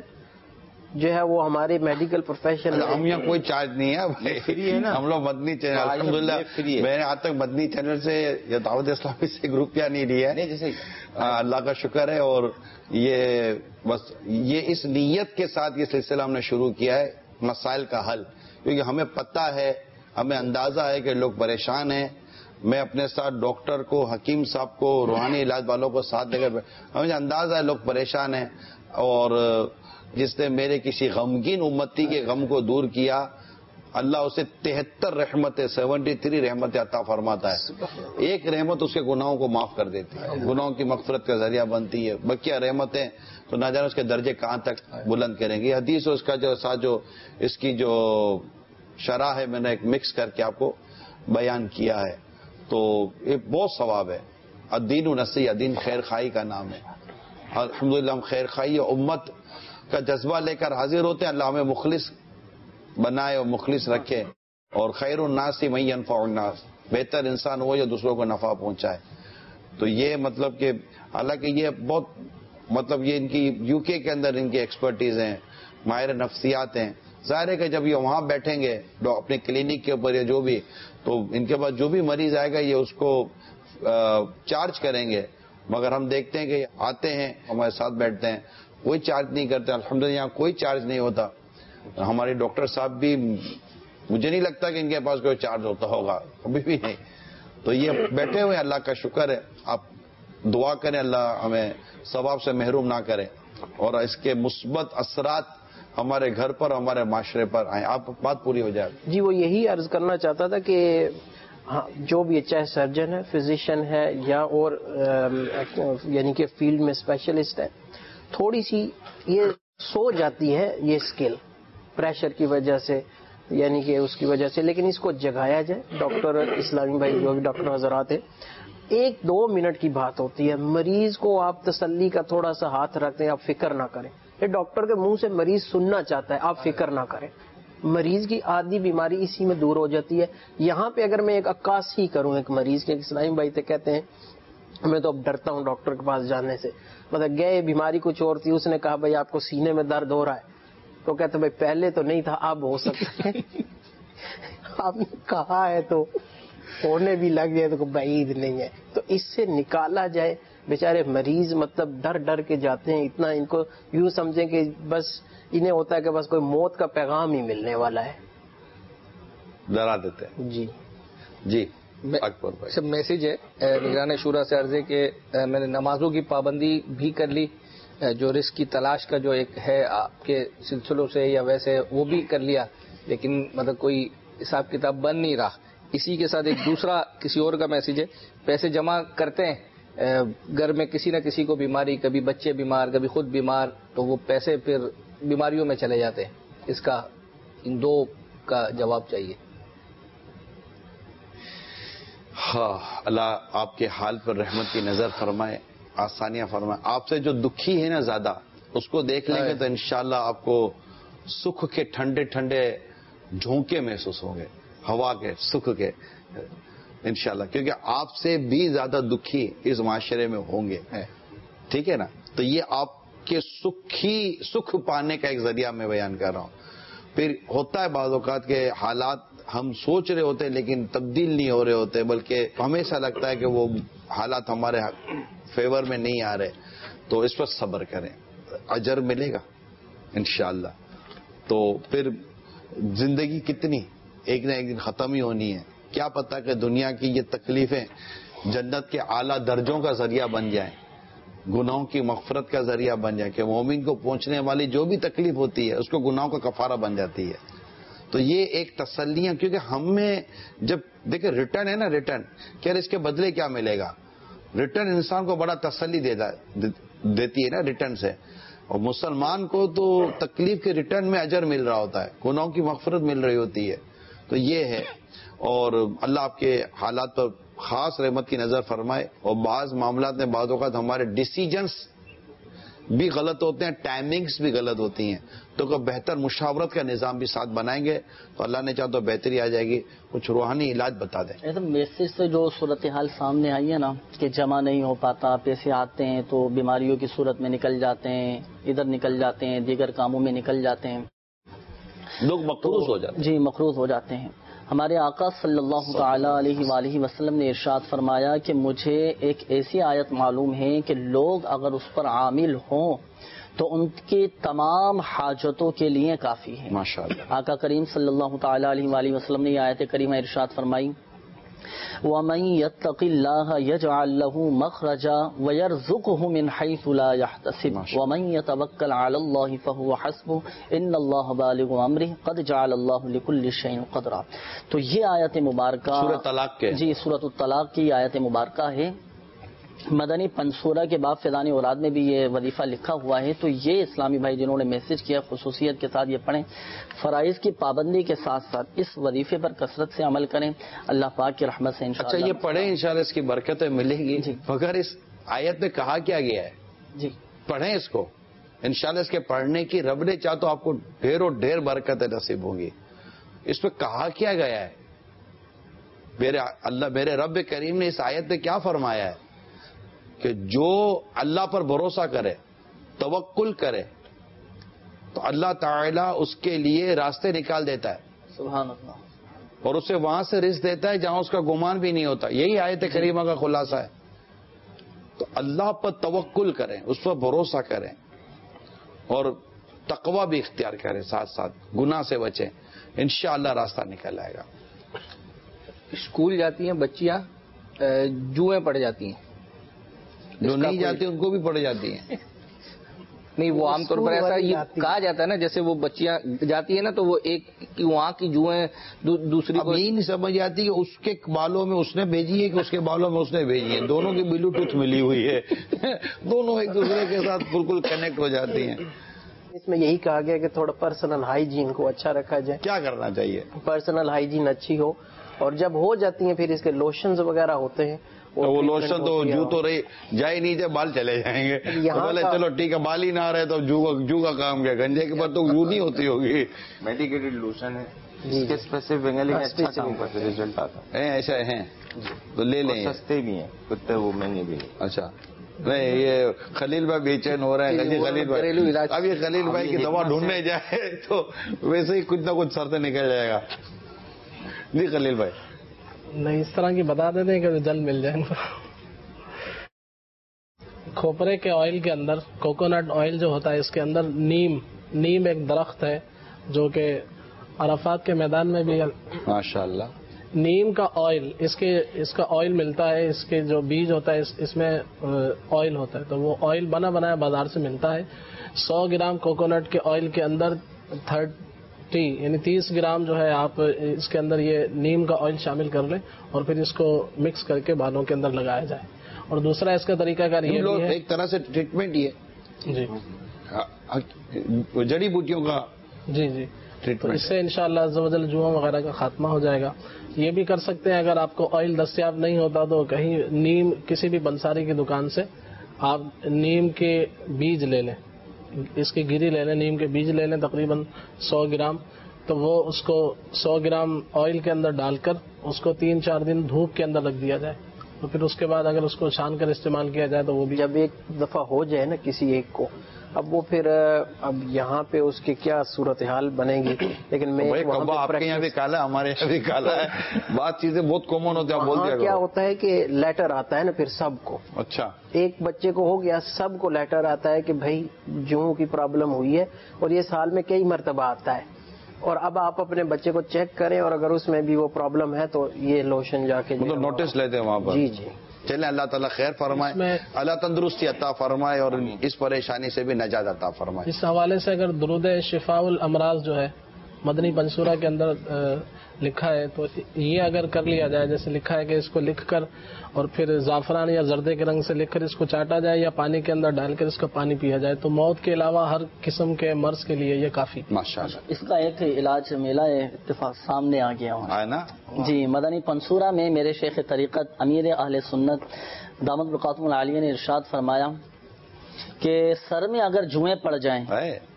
جو ہے وہ ہمارے میڈیکل پروفیشن، ہم یہاں کوئی چارج نہیں ہے، فری ہے نا. ہم لوگ مدنی چینل الحمدللہ، میں نے آج تک مدنی چینل سے یا دعوت اسلامی سے روپیہ نہیں لیا ہے. جیسے اللہ کا شکر ہے. اور یہ بس یہ اس نیت کے ساتھ یہ سلسلہ ہم نے شروع کیا ہے، مسائل کا حل. کیونکہ ہمیں پتہ ہے، ہمیں اندازہ ہے کہ لوگ پریشان ہیں. میں اپنے ساتھ ڈاکٹر کو، حکیم صاحب کو، روحانی علاج والوں کو ساتھ لے کر ہمیں اندازہ ہے لوگ پریشان ہیں. اور جس نے میرے کسی غمگین امتی کے غم کو دور کیا، اللہ اسے 73 رحمتیں 73 رحمتیں عطا فرماتا ہے. ایک رحمت اس کے گناہوں کو معاف کر دیتی ہے، گناہوں کی مغفرت کا ذریعہ بنتی ہے. بقیہ رحمتیں تو نہ جانے اس کے درجے کہاں تک بلند کریں گے. حدیث اور اس کا جو ساتھ جو اس کی جو شرح ہے میں نے ایک مکس کر کے آپ کو بیان کیا ہے. تو یہ بہت ثواب ہے. الدین نصیحہ، دین خیر خائی کا نام ہے. الحمدللہ ہم خیر خائی امت کا جذبہ لے کر حاضر ہوتے ہیں. اللہ ہمیں مخلص بنائے اور مخلص رکھے. اور خیر الناس من ينفع الناس، بہتر انسان وہ جو دوسروں کو نفع پہنچائے. تو یہ مطلب کہ حالانکہ یہ بہت مطلب یہ ان کی یو کے اندر ان کی ایکسپرٹیز ہیں، ماہر نفسیات ہیں. ظاہر ہے کہ جب یہ وہاں بیٹھیں گے اپنے کلینک کے اوپر یا جو بھی، تو ان کے بعد جو بھی مریض آئے گا یہ اس کو چارج کریں گے. مگر ہم دیکھتے ہیں کہ آتے ہیں ہمارے ساتھ بیٹھتے ہیں، کوئی چارج نہیں کرتے. الحمدللہ یہاں کوئی چارج نہیں ہوتا. ہمارے ڈاکٹر صاحب بھی مجھے نہیں لگتا کہ ان کے پاس کوئی چارج ہوتا ہوگا، کبھی بھی نہیں. تو یہ بیٹھے ہوئے اللہ کا شکر ہے. آپ دعا کریں اللہ ہمیں ثواب سے محروم نہ کرے اور اس کے مثبت اثرات ہمارے گھر پر ہمارے معاشرے پر آئیں. آپ بات پوری ہو جائے. جی وہ یہی عرض کرنا چاہتا تھا کہ جو بھی چاہے سرجن ہے، فزیشین ہے یا اور یعنی کہ فیلڈ میں اسپیشلسٹ ہے، تھوڑی سی یہ سو جاتی ہے یہ اسکل پریشر کی وجہ سے، یعنی کہ اس کی وجہ سے. لیکن اس کو جگایا جائے. ڈاکٹر اسلامی بھائی جو بھی ڈاکٹر حضرات ہیں، 1-2 منٹ کی بات ہوتی ہے. مریض کو آپ تسلی کا تھوڑا سا ہاتھ رکھتے ہیں، آپ فکر نہ کریں. یہ ڈاکٹر کے منہ سے مریض سننا چاہتا ہے، آپ فکر نہ کریں. مریض کی آدھی بیماری اسی میں دور ہو جاتی ہے. یہاں پہ اگر میں ایک عکاسی کروں ایک مریض کے، اسلامی بھائی تو کہتے ہیں میں تو اب ڈرتا ہوں ڈاکٹر کے پاس جانے سے. مطلب گئے, بیماری کچھ اور تھی, اس نے کہا بھائی آپ کو سینے میں درد ہو رہا ہے, تو کہتے بھائی پہلے تو نہیں تھا اب ہو سکتا ہے. آپ نے کہا ہے تو ہونے بھی لگ جائے تو بعید نہیں ہے. تو اس سے نکالا جائے. بیچارے مریض مطلب ڈر ڈر کے جاتے ہیں, اتنا ان کو یوں سمجھیں کہ بس انہیں ہوتا ہے کہ بس کوئی موت کا پیغام ہی ملنے والا ہے, ڈرا دیتے ہیں. جی جی اکبر بھائی سب میسج ہے نگران شورا سے عرض ہے کہ میں نے نمازوں کی پابندی بھی کر لی, جو رزق کی تلاش کا جو ایک ہے آپ کے سلسلوں سے یا ویسے وہ بھی کر لیا, لیکن مطلب کوئی حساب کتاب بن نہیں رہا. اسی کے ساتھ ایک دوسرا کسی اور کا میسج ہے, پیسے جمع کرتے ہیں گھر میں کسی نہ کسی کو بیماری, کبھی بچے بیمار کبھی خود بیمار, تو وہ پیسے پھر بیماریوں میں چلے جاتے ہیں. اس کا ان دو کا جواب چاہیے. ہاں, اللہ آپ کے حال پر رحمت کی نظر فرمائے, آسانیاں فرمائے. آپ سے جو دکھی ہے نا زیادہ, اس کو دیکھ لیں گے تو انشاءاللہ آپ کو سکھ کے ٹھنڈے ٹھنڈے جھونکے محسوس ہوں گے, ہوا کے سکھ کے انشاءاللہ, کیونکہ آپ سے بھی زیادہ دکھی اس معاشرے میں ہوں گے. ٹھیک ہے نا, تو یہ آپ کے سکھ پانے کا ایک ذریعہ میں بیان کر رہا ہوں. پھر ہوتا ہے بعض اوقات کے حالات ہم سوچ رہے ہوتے ہیں لیکن تبدیل نہیں ہو رہے ہوتے, بلکہ ہمیشہ لگتا ہے کہ وہ حالات ہمارے فیور میں نہیں آ رہے, تو اس پر صبر کریں, اجر ملے گا انشاءاللہ. تو پھر زندگی کتنی ایک نہ ایک دن ختم ہی ہونی ہے. کیا پتا کہ دنیا کی یہ تکلیفیں جنت کے اعلیٰ درجوں کا ذریعہ بن جائیں, گناہوں کی مغفرت کا ذریعہ بن جائیں, کہ مومن کو پہنچنے والی جو بھی تکلیف ہوتی ہے اس کو گناہوں کا کفارہ بن جاتی ہے. تو یہ ایک تسلی ہے, کیونکہ ہمیں جب دیکھیں ریٹرن ہے نا, ریٹرن کہ اس کے بدلے کیا ملے گا, ریٹرن انسان کو بڑا تسلی دیتی ہے نا ریٹرن سے. اور مسلمان کو تو تکلیف کے ریٹرن میں اجر مل رہا ہوتا ہے, گناہوں کی مغفرت مل رہی ہوتی ہے. تو یہ ہے, اور اللہ آپ کے حالات پر خاص رحمت کی نظر فرمائے. اور بعض معاملات میں بعض اوقات ہمارے ڈیسیجنز بھی غلط ہوتے ہیں, ٹائمنگز بھی غلط ہوتی ہیں, تو کہ بہتر مشاورت کا نظام بھی ساتھ بنائیں گے تو اللہ نے چاہا تو بہتری آ جائے گی. کچھ روحانی علاج بتا دیں. میسج سے جو صورتحال سامنے آئی ہے نا کہ جمع نہیں ہو پاتا, پیسے آتے ہیں تو بیماریوں کی صورت میں نکل جاتے ہیں, ادھر نکل جاتے ہیں, دیگر کاموں میں نکل جاتے ہیں, لوگ مقروض ہو جاتے ہیں. جی مقروض ہو جاتے ہیں. ہمارے آقا صلی اللہ تعالی علیہ وآلہ وسلم نے ارشاد فرمایا کہ مجھے ایک ایسی آیت معلوم ہے کہ لوگ اگر اس پر عامل ہوں تو ان کی تمام حاجتوں کے لیے کافی ہے. ماشاءاللہ. آقا کریم صلی اللہ تعالی علیہ وآلہ وسلم نے یہ آیت کریمہ ارشاد فرمائی, وَمَن يَتَّقِ اللَّهَ يَجْعَل لَّهُ مَخْرَجًا وَيَرْزُقْهُ مِنْ حَيْثُ لَا يَحْتَسِبُ وَمَن يَتَوَكَّلْ عَلَى اللَّهِ فَهُوَ حَسْبُهُ إِنَّ اللَّهَ بَالِغُ أَمْرِهِ قَدْ جَعَلَ اللَّهُ لِكُلِّ شَيْءٍ قَدْرًا. تو یہ آیت مبارکہ سورۃ طلاق کے, جی سورۃ الطلاق کی آیت مبارکہ ہے. مدنی پنسورہ کے باب فیضان اوراد میں بھی یہ وظیفہ لکھا ہوا ہے. تو یہ اسلامی بھائی جنہوں نے میسج کیا خصوصیت کے ساتھ یہ پڑھیں, فرائض کی پابندی کے ساتھ ساتھ اس وظیفے پر کثرت سے عمل کریں, اللہ پاک کی رحمت سے انشاءاللہ. اچھا, یہ پڑھیں انشاءاللہ اس کی برکتیں ملیں گی. مگر اس آیت میں کہا کیا گیا ہے, جی پڑھیں اس کو انشاءاللہ. اس کے پڑھنے کی رب نے چاہ تو آپ کو ڈھیر و ڈھیر برکتیں نصیب ہوں گی. اس پہ کہا کیا گیا ہے, میرے رب کریم نے اس آیت میں کیا فرمایا ہے کہ جو اللہ پر بھروسہ کرے, توکل کرے, تو اللہ تعالیٰ اس کے لیے راستے نکال دیتا ہے. سبحان اللہ. اور اسے وہاں سے رزق دیتا ہے جہاں اس کا گمان بھی نہیں ہوتا. یہی آیت کریمہ کا خلاصہ ہے. تو اللہ پر توکل کریں, اس پر بھروسہ کریں, اور تقوی بھی اختیار کریں, ساتھ ساتھ گناہ سے بچیں, انشاءاللہ راستہ نکل آئے گا. اسکول جاتی ہیں بچیاں, جوئیں پڑ جاتی ہیں, جو نہیں جاتی ان کو بھی پڑ جاتی ہیں. نہیں, وہ عام طور پر ایسا یہ کہا جاتا ہے نا, جیسے وہ بچیاں جاتی ہیں نا تو وہ ایک کی وہاں کی جوئیں دوسری کو نہیں سمجھ آتی کہ اس کے بالوں میں اس نے بھیجی ہے کہ اس کے بالوں میں اس نے بھیجی ہے. دونوں کی بلوٹوتھ ملی ہوئی ہے, دونوں ایک دوسرے کے ساتھ بالکل کنیکٹ ہو جاتی ہیں. اس میں یہی کہا گیا کہ تھوڑا پرسنل ہائیجین کو اچھا رکھا جائے. کیا کرنا چاہیے؟ پرسنل ہائیجین اچھی ہو, اور جب ہو جاتی ہیں پھر اس کے لوشنز وغیرہ ہوتے ہیں, وہ لوشن تو جو تو رہی جائے نہیں جائے بال چلے جائیں گے. چلو ٹھیک ہے, بال ہی نہ رہے تو جو کا کام کیا, گنجے کے بعد تو جو نہیں ہوتی ہوگی. میڈیکیٹڈ لوشن ہے, اس کے اسپیسیفک بنگالی کا اچھا کام کرتے رزلٹ آتا ہیں ایسا ہیں تو لے لیں. سستے بھی ہیں کتے، وہ مہنگے بھی نہیں. اچھا نہیں، یہ خلیل بھائی بے چین ہو رہے ہیں. جی خلیل بھائی، اب یہ خلیل بھائی کی دوا ڈھونڈنے جائے تو ویسے ہی کچھ نہ کچھ سر سے نکل جائے گا. جی خلیل بھائی، نہیں اس طرح کی بتا دیتے ہیں کہ جلد مل جائیں گے. کھوپرے کے آئل کے اندر کوکونٹ آئل جو ہوتا ہے، اس کے اندر نیم ایک درخت ہے جو کہ عرفات کے میدان میں بھی ماشاءاللہ نیم کا آئل، اس کا آئل ملتا ہے. اس کے جو بیج ہوتا ہے اس میں آئل ہوتا ہے، تو وہ آئل بنا بنایا بازار سے ملتا ہے. 100 گرام کوکونٹ کے آئل کے اندر 30 گرام جو ہے آپ اس کے اندر یہ نیم کا آئل شامل کر لیں اور پھر اس کو مکس کر کے بالوں کے اندر لگایا جائے. اور دوسرا اس کا طریقہ کار یہ بھی ہے، ایک طرح سے ٹریٹمنٹ ہی ہے جی جڑی بوٹیوں کا. جی تو اس سے انشاءاللہ عز و جل جوؤں وغیرہ کا خاتمہ ہو جائے گا. یہ بھی کر سکتے ہیں اگر آپ کو آئل دستیاب نہیں ہوتا تو کہیں نیم کسی بھی بنساری کی دکان سے آپ نیم کے بیج لے لیں، اس کی گری لے لیں، نیم کے بیج لے لیں تقریباً 100 گرام. تو وہ اس کو 100 گرام آئل کے اندر ڈال کر اس کو 3-4 دن دھوپ کے اندر رکھ دیا جائے. تو پھر اس کے بعد اگر اس کو چھان کر استعمال کیا جائے تو وہ بھی، جب ایک دفعہ ہو جائے نا کسی ایک کو، اب وہ پھر اب یہاں پہ اس کی کیا صورتحال بنے گی. لیکن میں آپ کے یہاں بھی کالا، ہمارے یہاں بھی کالا ہے. بات چیزیں بہت کامن ہوتی ہیں. آپ بول دیا کیا ہوتا ہے کہ لیٹر آتا ہے نا پھر سب کو. اچھا ایک بچے کو ہو گیا، سب کو لیٹر آتا ہے کہ بھائی جوؤں کی پرابلم ہوئی ہے، اور یہ سال میں کئی مرتبہ آتا ہے. اور اب آپ اپنے بچے کو چیک کریں اور اگر اس میں بھی وہ پرابلم ہے تو یہ لوشن جا کے مطلب نوٹس لیتے ہیں وہاں پر. جی چلیں، اللہ تعالیٰ خیر فرمائے، اللہ تندرستی عطا فرمائے اور اس پریشانی سے بھی نجات عطا فرمائے. اس حوالے سے اگر درود شفاء الامراض جو ہے مدنی منصورہ کے اندر لکھا ہے تو یہ اگر کر لیا جائے، جیسے لکھا ہے کہ اس کو لکھ کر اور پھر زعفران یا زردے کے رنگ سے لکھ کر اس کو چاٹا جائے یا پانی کے اندر ڈال کر اس کا پانی پیا جائے تو موت کے علاوہ ہر قسم کے مرض کے لیے یہ کافی. ماشاءاللہ اس کا ایک علاج میلہ اتفاق سامنے آ گیا ہے نا. جی، مدنی پنصورہ میں میرے شیخ طریقت امیر اہل سنت دامت برکاتہم العالیہ نے ارشاد فرمایا کہ سر میں اگر جوئیں پڑ جائیں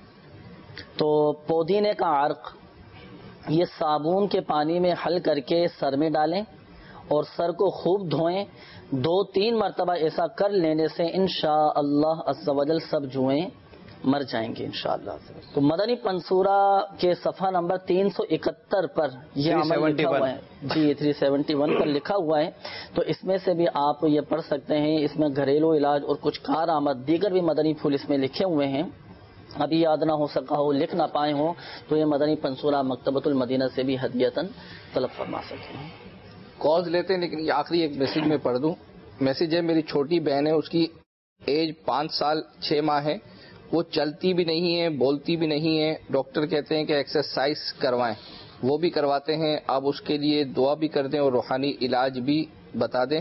تو پودینے کا عرق یہ صابن کے پانی میں حل کر کے سر میں ڈالیں اور سر کو خوب دھوئیں. 2-3 مرتبہ ایسا کر لینے سے انشاءاللہ عز و جل سب جوئیں مر جائیں گے انشاءاللہ. تو مدنی پنصورہ کے صفحہ نمبر 371 پر یہ عمل لکھا ہوا ہے. جی 371 پر لکھا ہوا ہے. تو اس میں سے بھی آپ یہ پڑھ سکتے ہیں. اس میں گھریلو علاج اور کچھ کارآمد دیگر بھی مدنی پھول اس میں لکھے ہوئے ہیں. ابھی یاد نہ ہو سکا ہو، لکھ نہ پائے ہوں تو یہ مدنی پنصورہ مکتبۃ المدینہ سے بھی ہدیتاً طلب فرما سکتے ہیں. کالز لیتے ہیں لیکن یہ آخری ایک میسج میں پڑھ دوں. میسج ہے، میری چھوٹی بہن ہے، اس کی ایج 5 سال 6 ماہ ہے. وہ چلتی بھی نہیں ہے، بولتی بھی نہیں ہے. ڈاکٹر کہتے ہیں کہ ایکسرسائز کروائیں، وہ بھی کرواتے ہیں. آپ اس کے لیے دعا بھی کر دیں اور روحانی علاج بھی بتا دیں.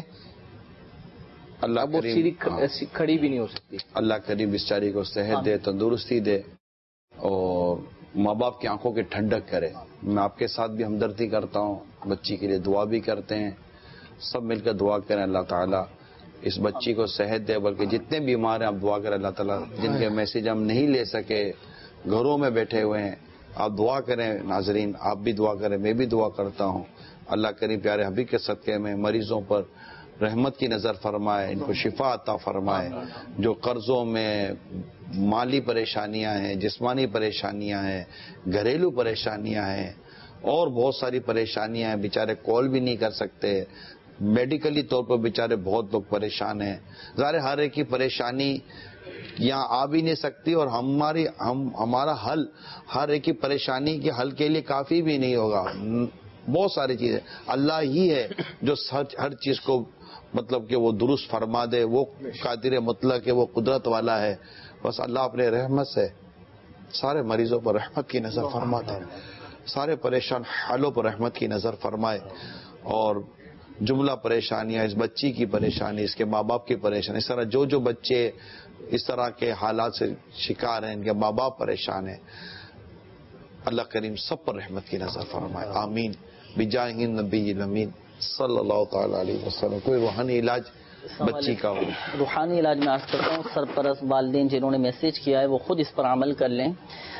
اللہ وہ کھڑی بھی نہیں ہو سکتی. اللہ کریم بیچاری کو صحت دے، تندرستی دے اور ماں باپ کی آنکھوں کی ٹھنڈک کرے. میں آپ کے ساتھ بھی ہمدردی کرتا ہوں، بچی کے لیے دعا بھی کرتے ہیں. سب مل کر دعا کریں اللہ تعالیٰ اس بچی کو صحت دے. بلکہ جتنے بیمار ہیں آپ دعا کریں اللہ تعالیٰ. جن کے میسج ہم نہیں لے سکے، گھروں میں بیٹھے ہوئے ہیں، آپ دعا کریں. ناظرین آپ بھی دعا کریں، میں بھی دعا کرتا ہوں. اللہ کریم پیارے حبیب کے صدقے میں مریضوں پر رحمت کی نظر فرمائے، ان کو شفا عطا فرمائے. جو قرضوں میں مالی پریشانیاں ہیں، جسمانی پریشانیاں ہیں، گھریلو پریشانیاں ہیں اور بہت ساری پریشانیاں ہیں. بیچارے کال بھی نہیں کر سکتے، میڈیکلی طور پر بیچارے بہت لوگ پریشان ہیں. ظاہر ہر ایک کی پریشانی یہاں آ بھی نہیں سکتی اور ہمارا حل ہر ایک کی پریشانی کے حل کے لیے کافی بھی نہیں ہوگا. بہت ساری چیزیں اللہ ہی ہے جو ہر چیز کو مطلب کہ وہ درست فرما دے. وہ قادر مطلق ہے، وہ قدرت والا ہے. بس اللہ اپنے رحمت سے سارے مریضوں پر رحمت کی نظر فرما دے، سارے پریشان حالوں پر رحمت کی نظر فرمائے. اور جملہ پریشانیاں، اس بچی کی پریشانی، اس کے ماں باپ کی پریشانی، اس طرح جو بچے اس طرح کے حالات سے شکار ہیں، ان کے ماں باپ پریشان ہیں، اللہ کریم سب پر رحمت کی نظر فرمائے. آمین بجاہ نبی الامین صلی اللہ تعالی علیہ وسلم. کوئی روحانی علاج بچی کا ہو؟ روحانی علاج میں عرض کرتا ہوں، سرپرست والدین جنہوں نے میسج کیا ہے وہ خود اس پر عمل کر لیں.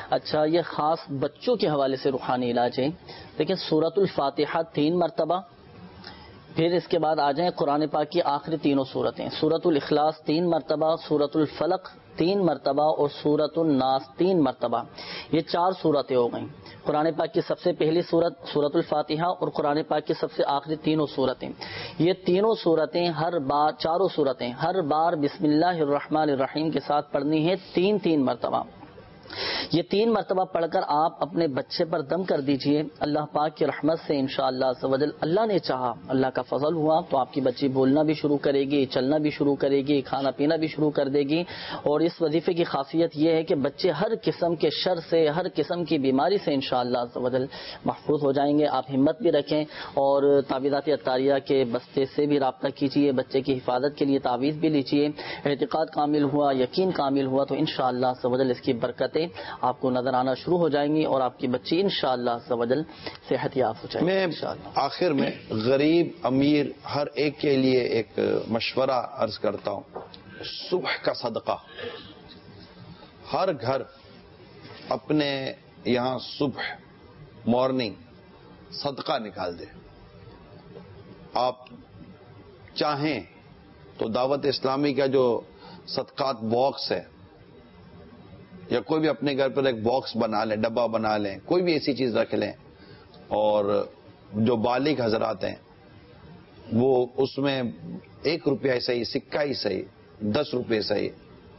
اچھا، یہ خاص بچوں کے حوالے سے روحانی علاج ہے. دیکھیں سورۃ الفاتحہ 3 مرتبہ، پھر اس کے بعد آ جائیں قرآن پاک کی آخری تینوں صورتیں، سورۃ الاخلاص 3 مرتبہ، سورۃ الفلق 3 مرتبہ اور سورۃ الناس 3 مرتبہ. یہ 4 صورتیں ہو گئیں. قرآن پاک کی سب سے پہلی صورت سورۃ الفاتحہ اور قرآن پاک کی سب سے آخری تینوں صورتیں. یہ تینوں صورتیں چاروں صورتیں ہر بار بسم اللہ الرحمن الرحیم کے ساتھ پڑھنی ہے 3 مرتبہ. یہ 3 مرتبہ پڑھ کر آپ اپنے بچے پر دم کر دیجئے. اللہ پاک کی رحمت سے انشاءاللہ عز و جل، اللہ نے چاہا، اللہ کا فضل ہوا تو آپ کی بچی بولنا بھی شروع کرے گی، چلنا بھی شروع کرے گی، کھانا پینا بھی شروع کر دے گی. اور اس وظیفے کی خاصیت یہ ہے کہ بچے ہر قسم کے شر سے، ہر قسم کی بیماری سے انشاءاللہ عز و جل محفوظ ہو جائیں گے. آپ ہمت بھی رکھیں اور تعویذات عطاریہ کے بستے سے بھی رابطہ کیجیے. بچے کی حفاظت کے لیے تعویذ بھی لیجیے. اعتقاد کامل ہوا، یقین کامل ہوا تو انشاءاللہ عز و جل اس کی برکتیں آپ کو نظر آنا شروع ہو جائیں گی اور آپ کی بچی انشاءاللہ عز و جل صحت یاب ہو جائے گی. میں آخر میں غریب امیر ہر ایک کے لیے ایک مشورہ عرض کرتا ہوں. صبح کا صدقہ، ہر گھر اپنے یہاں صبح مارننگ صدقہ نکال دے. آپ چاہیں تو دعوت اسلامی کا جو صدقات باکس ہے یا کوئی بھی اپنے گھر پر ایک باکس بنا لیں، ڈبہ بنا لیں، کوئی بھی ایسی چیز رکھ لیں. اور جو بالغ حضرات ہیں وہ اس میں 1 روپیہ ہی صحیح، سکہ ہی صحیح، 10 روپے صحیح،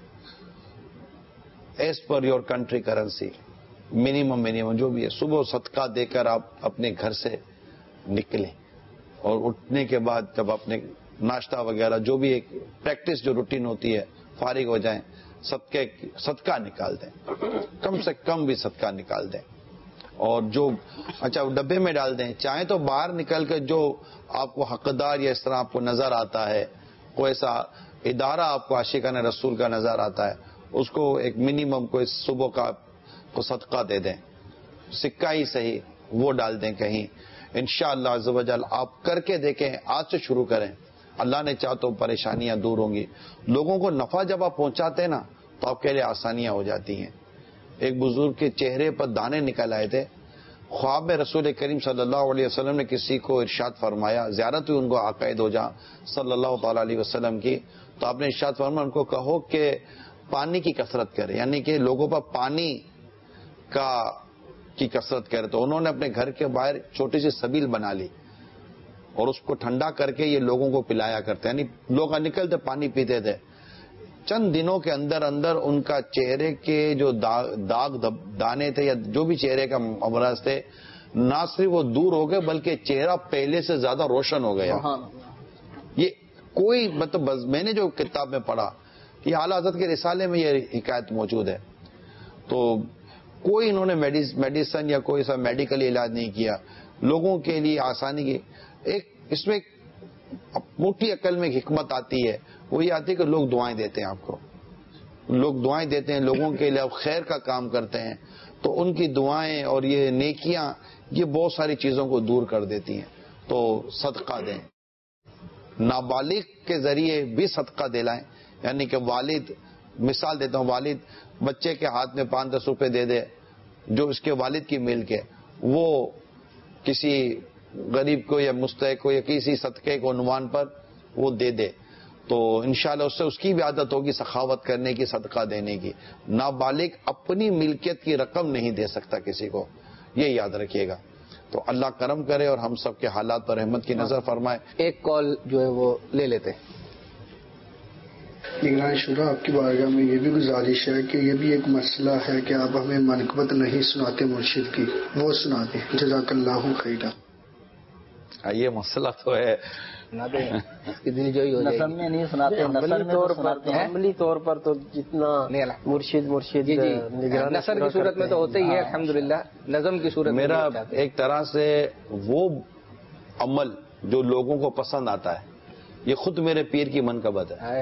as per your country currency, minimum جو بھی ہے، صبح صدقہ دے کر آپ اپنے گھر سے نکلیں. اور اٹھنے کے بعد جب اپنے ناشتہ وغیرہ جو بھی ایک پریکٹس جو روٹین ہوتی ہے فارغ ہو جائیں، صدقہ نکال دیں، کم سے کم بھی صدقہ نکال دیں. اور جو اچھا ڈبے میں ڈال دیں. چاہیں تو باہر نکل کر جو آپ کو حقدار یا اس طرح آپ کو نظر آتا ہے، کوئی ایسا ادارہ آپ کو عاشقان رسول کا نظر آتا ہے، اس کو ایک منیمم کوئی صبح کا کو صدقہ دے دیں، سکہ ہی صحیح وہ ڈال دیں کہیں. انشاءاللہ عز و جل آپ کر کے دیکھیں، آج سے شروع کریں. اللہ نے چاہ تو پریشانیاں دور ہوں گی. لوگوں کو نفع جب آپ پہنچاتے ہیں نا تو آپ کے لیے آسانیاں ہو جاتی ہیں. ایک بزرگ کے چہرے پر دانے نکل آئے تھے. خواب میں رسول کریم صلی اللہ علیہ وسلم نے کسی کو ارشاد فرمایا، زیارت ہوئی ان کو عقائد ہو جا صلی اللہ تعالی علیہ وسلم کی، تو آپ نے ارشاد فرمایا ان کو کہو کہ پانی کی کثرت کرے، یعنی کہ لوگوں پر پانی کی کثرت کرے. تو انہوں نے اپنے گھر کے باہر چھوٹی سی سبیل بنا لی اور اس کو ٹھنڈا کر کے یہ لوگوں کو پلایا کرتے، یعنی لوگ نکلتے پانی پیتے تھے. چند دنوں کے اندر ان کا چہرے کے جو داغ دانے تھے یا جو بھی چہرے کا امراض تھے، نہ صرف وہ دور ہو گئے بلکہ چہرہ پہلے سے زیادہ روشن ہو گیا. یہ کوئی مطلب میں نے جو کتاب میں پڑھا، یہ اعلی حضرت کے رسالے میں یہ حکایت موجود ہے. تو کوئی انہوں نے میڈیسن یا کوئی سا میڈیکل علاج نہیں کیا، لوگوں کے لیے آسانی کی. اس میں موٹی عقل میں حکمت آتی ہے، وہ یہ آتی ہے کہ لوگ دعائیں دیتے ہیں. آپ کو لوگ دعائیں دیتے ہیں، لوگوں کے لیے خیر کا کام کرتے ہیں، تو ان کی دعائیں اور یہ نیکیاں یہ بہت ساری چیزوں کو دور کر دیتی ہیں. تو صدقہ دیں. نابالغ کے ذریعے بھی صدقہ دلائیں، یعنی کہ والد، مثال دیتا ہوں، والد بچے کے ہاتھ میں 5-10 روپے دے دے جو اس کے والد کی ملک ہے، وہ کسی غریب کو یا مستحق کو یا کسی صدقے کو عنوان پر وہ دے دے، تو انشاءاللہ اس کی بھی عادت ہوگی سخاوت کرنے کی، صدقہ دینے کی. نابالغ اپنی ملکیت کی رقم نہیں دے سکتا کسی کو، یہ یاد رکھیے گا. تو اللہ کرم کرے اور ہم سب کے حالات پر رحمت کی نظر فرمائے. ایک کال جو ہے وہ لے لیتے. نگران شورا، آپ کی بارگاہ میں یہ بھی گزارش ہے کہ یہ بھی ایک مسئلہ ہے کہ آپ ہمیں منقبت نہیں سناتے مرشد کی، وہ سنا دیں. جزاک اللہ خیرا. یہ مسئلہ تو ہے اس کی دل جوئی ہو جائے گی. نثر میں نہیں سناتے، عملی طور پر تو جتنا مرشد نثر کی صورت میں تو ہوتے ہی ہے الحمدللہ. نظم کی صورت میرا ایک طرح سے وہ عمل جو لوگوں کو پسند آتا ہے، یہ خود میرے پیر کی منقبت ہے.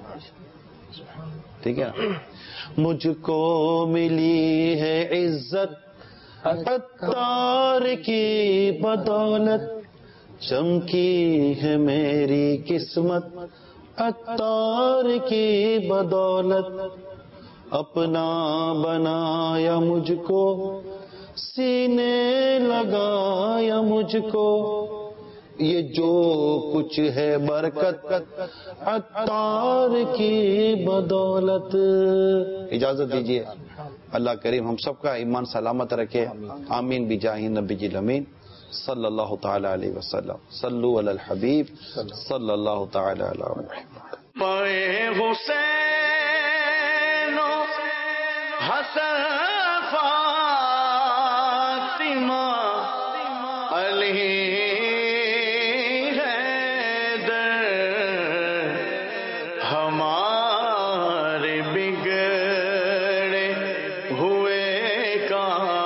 ٹھیک ہے. مجھ کو ملی ہے عزت عطار کی بدولت، چمکی ہے میری قسمت عطار کی بدولت. اپنا بنایا مجھ کو، سینے لگایا مجھ کو، یہ جو کچھ ہے برکت عطار کی بدولت۔ اجازت دیجیے، اللہ کریم ہم سب کا ایمان سلامت رکھے، آمین بجاہ نبی جی الامین صلی اللہ تعالی علیہ وسلم۔ صلو علی الحبیب صلی اللہ تعالی علیہ وسلم۔ پائے حسین و حسن فاطمہ علی حیدر، ہمارے بگڑے ہوئے کام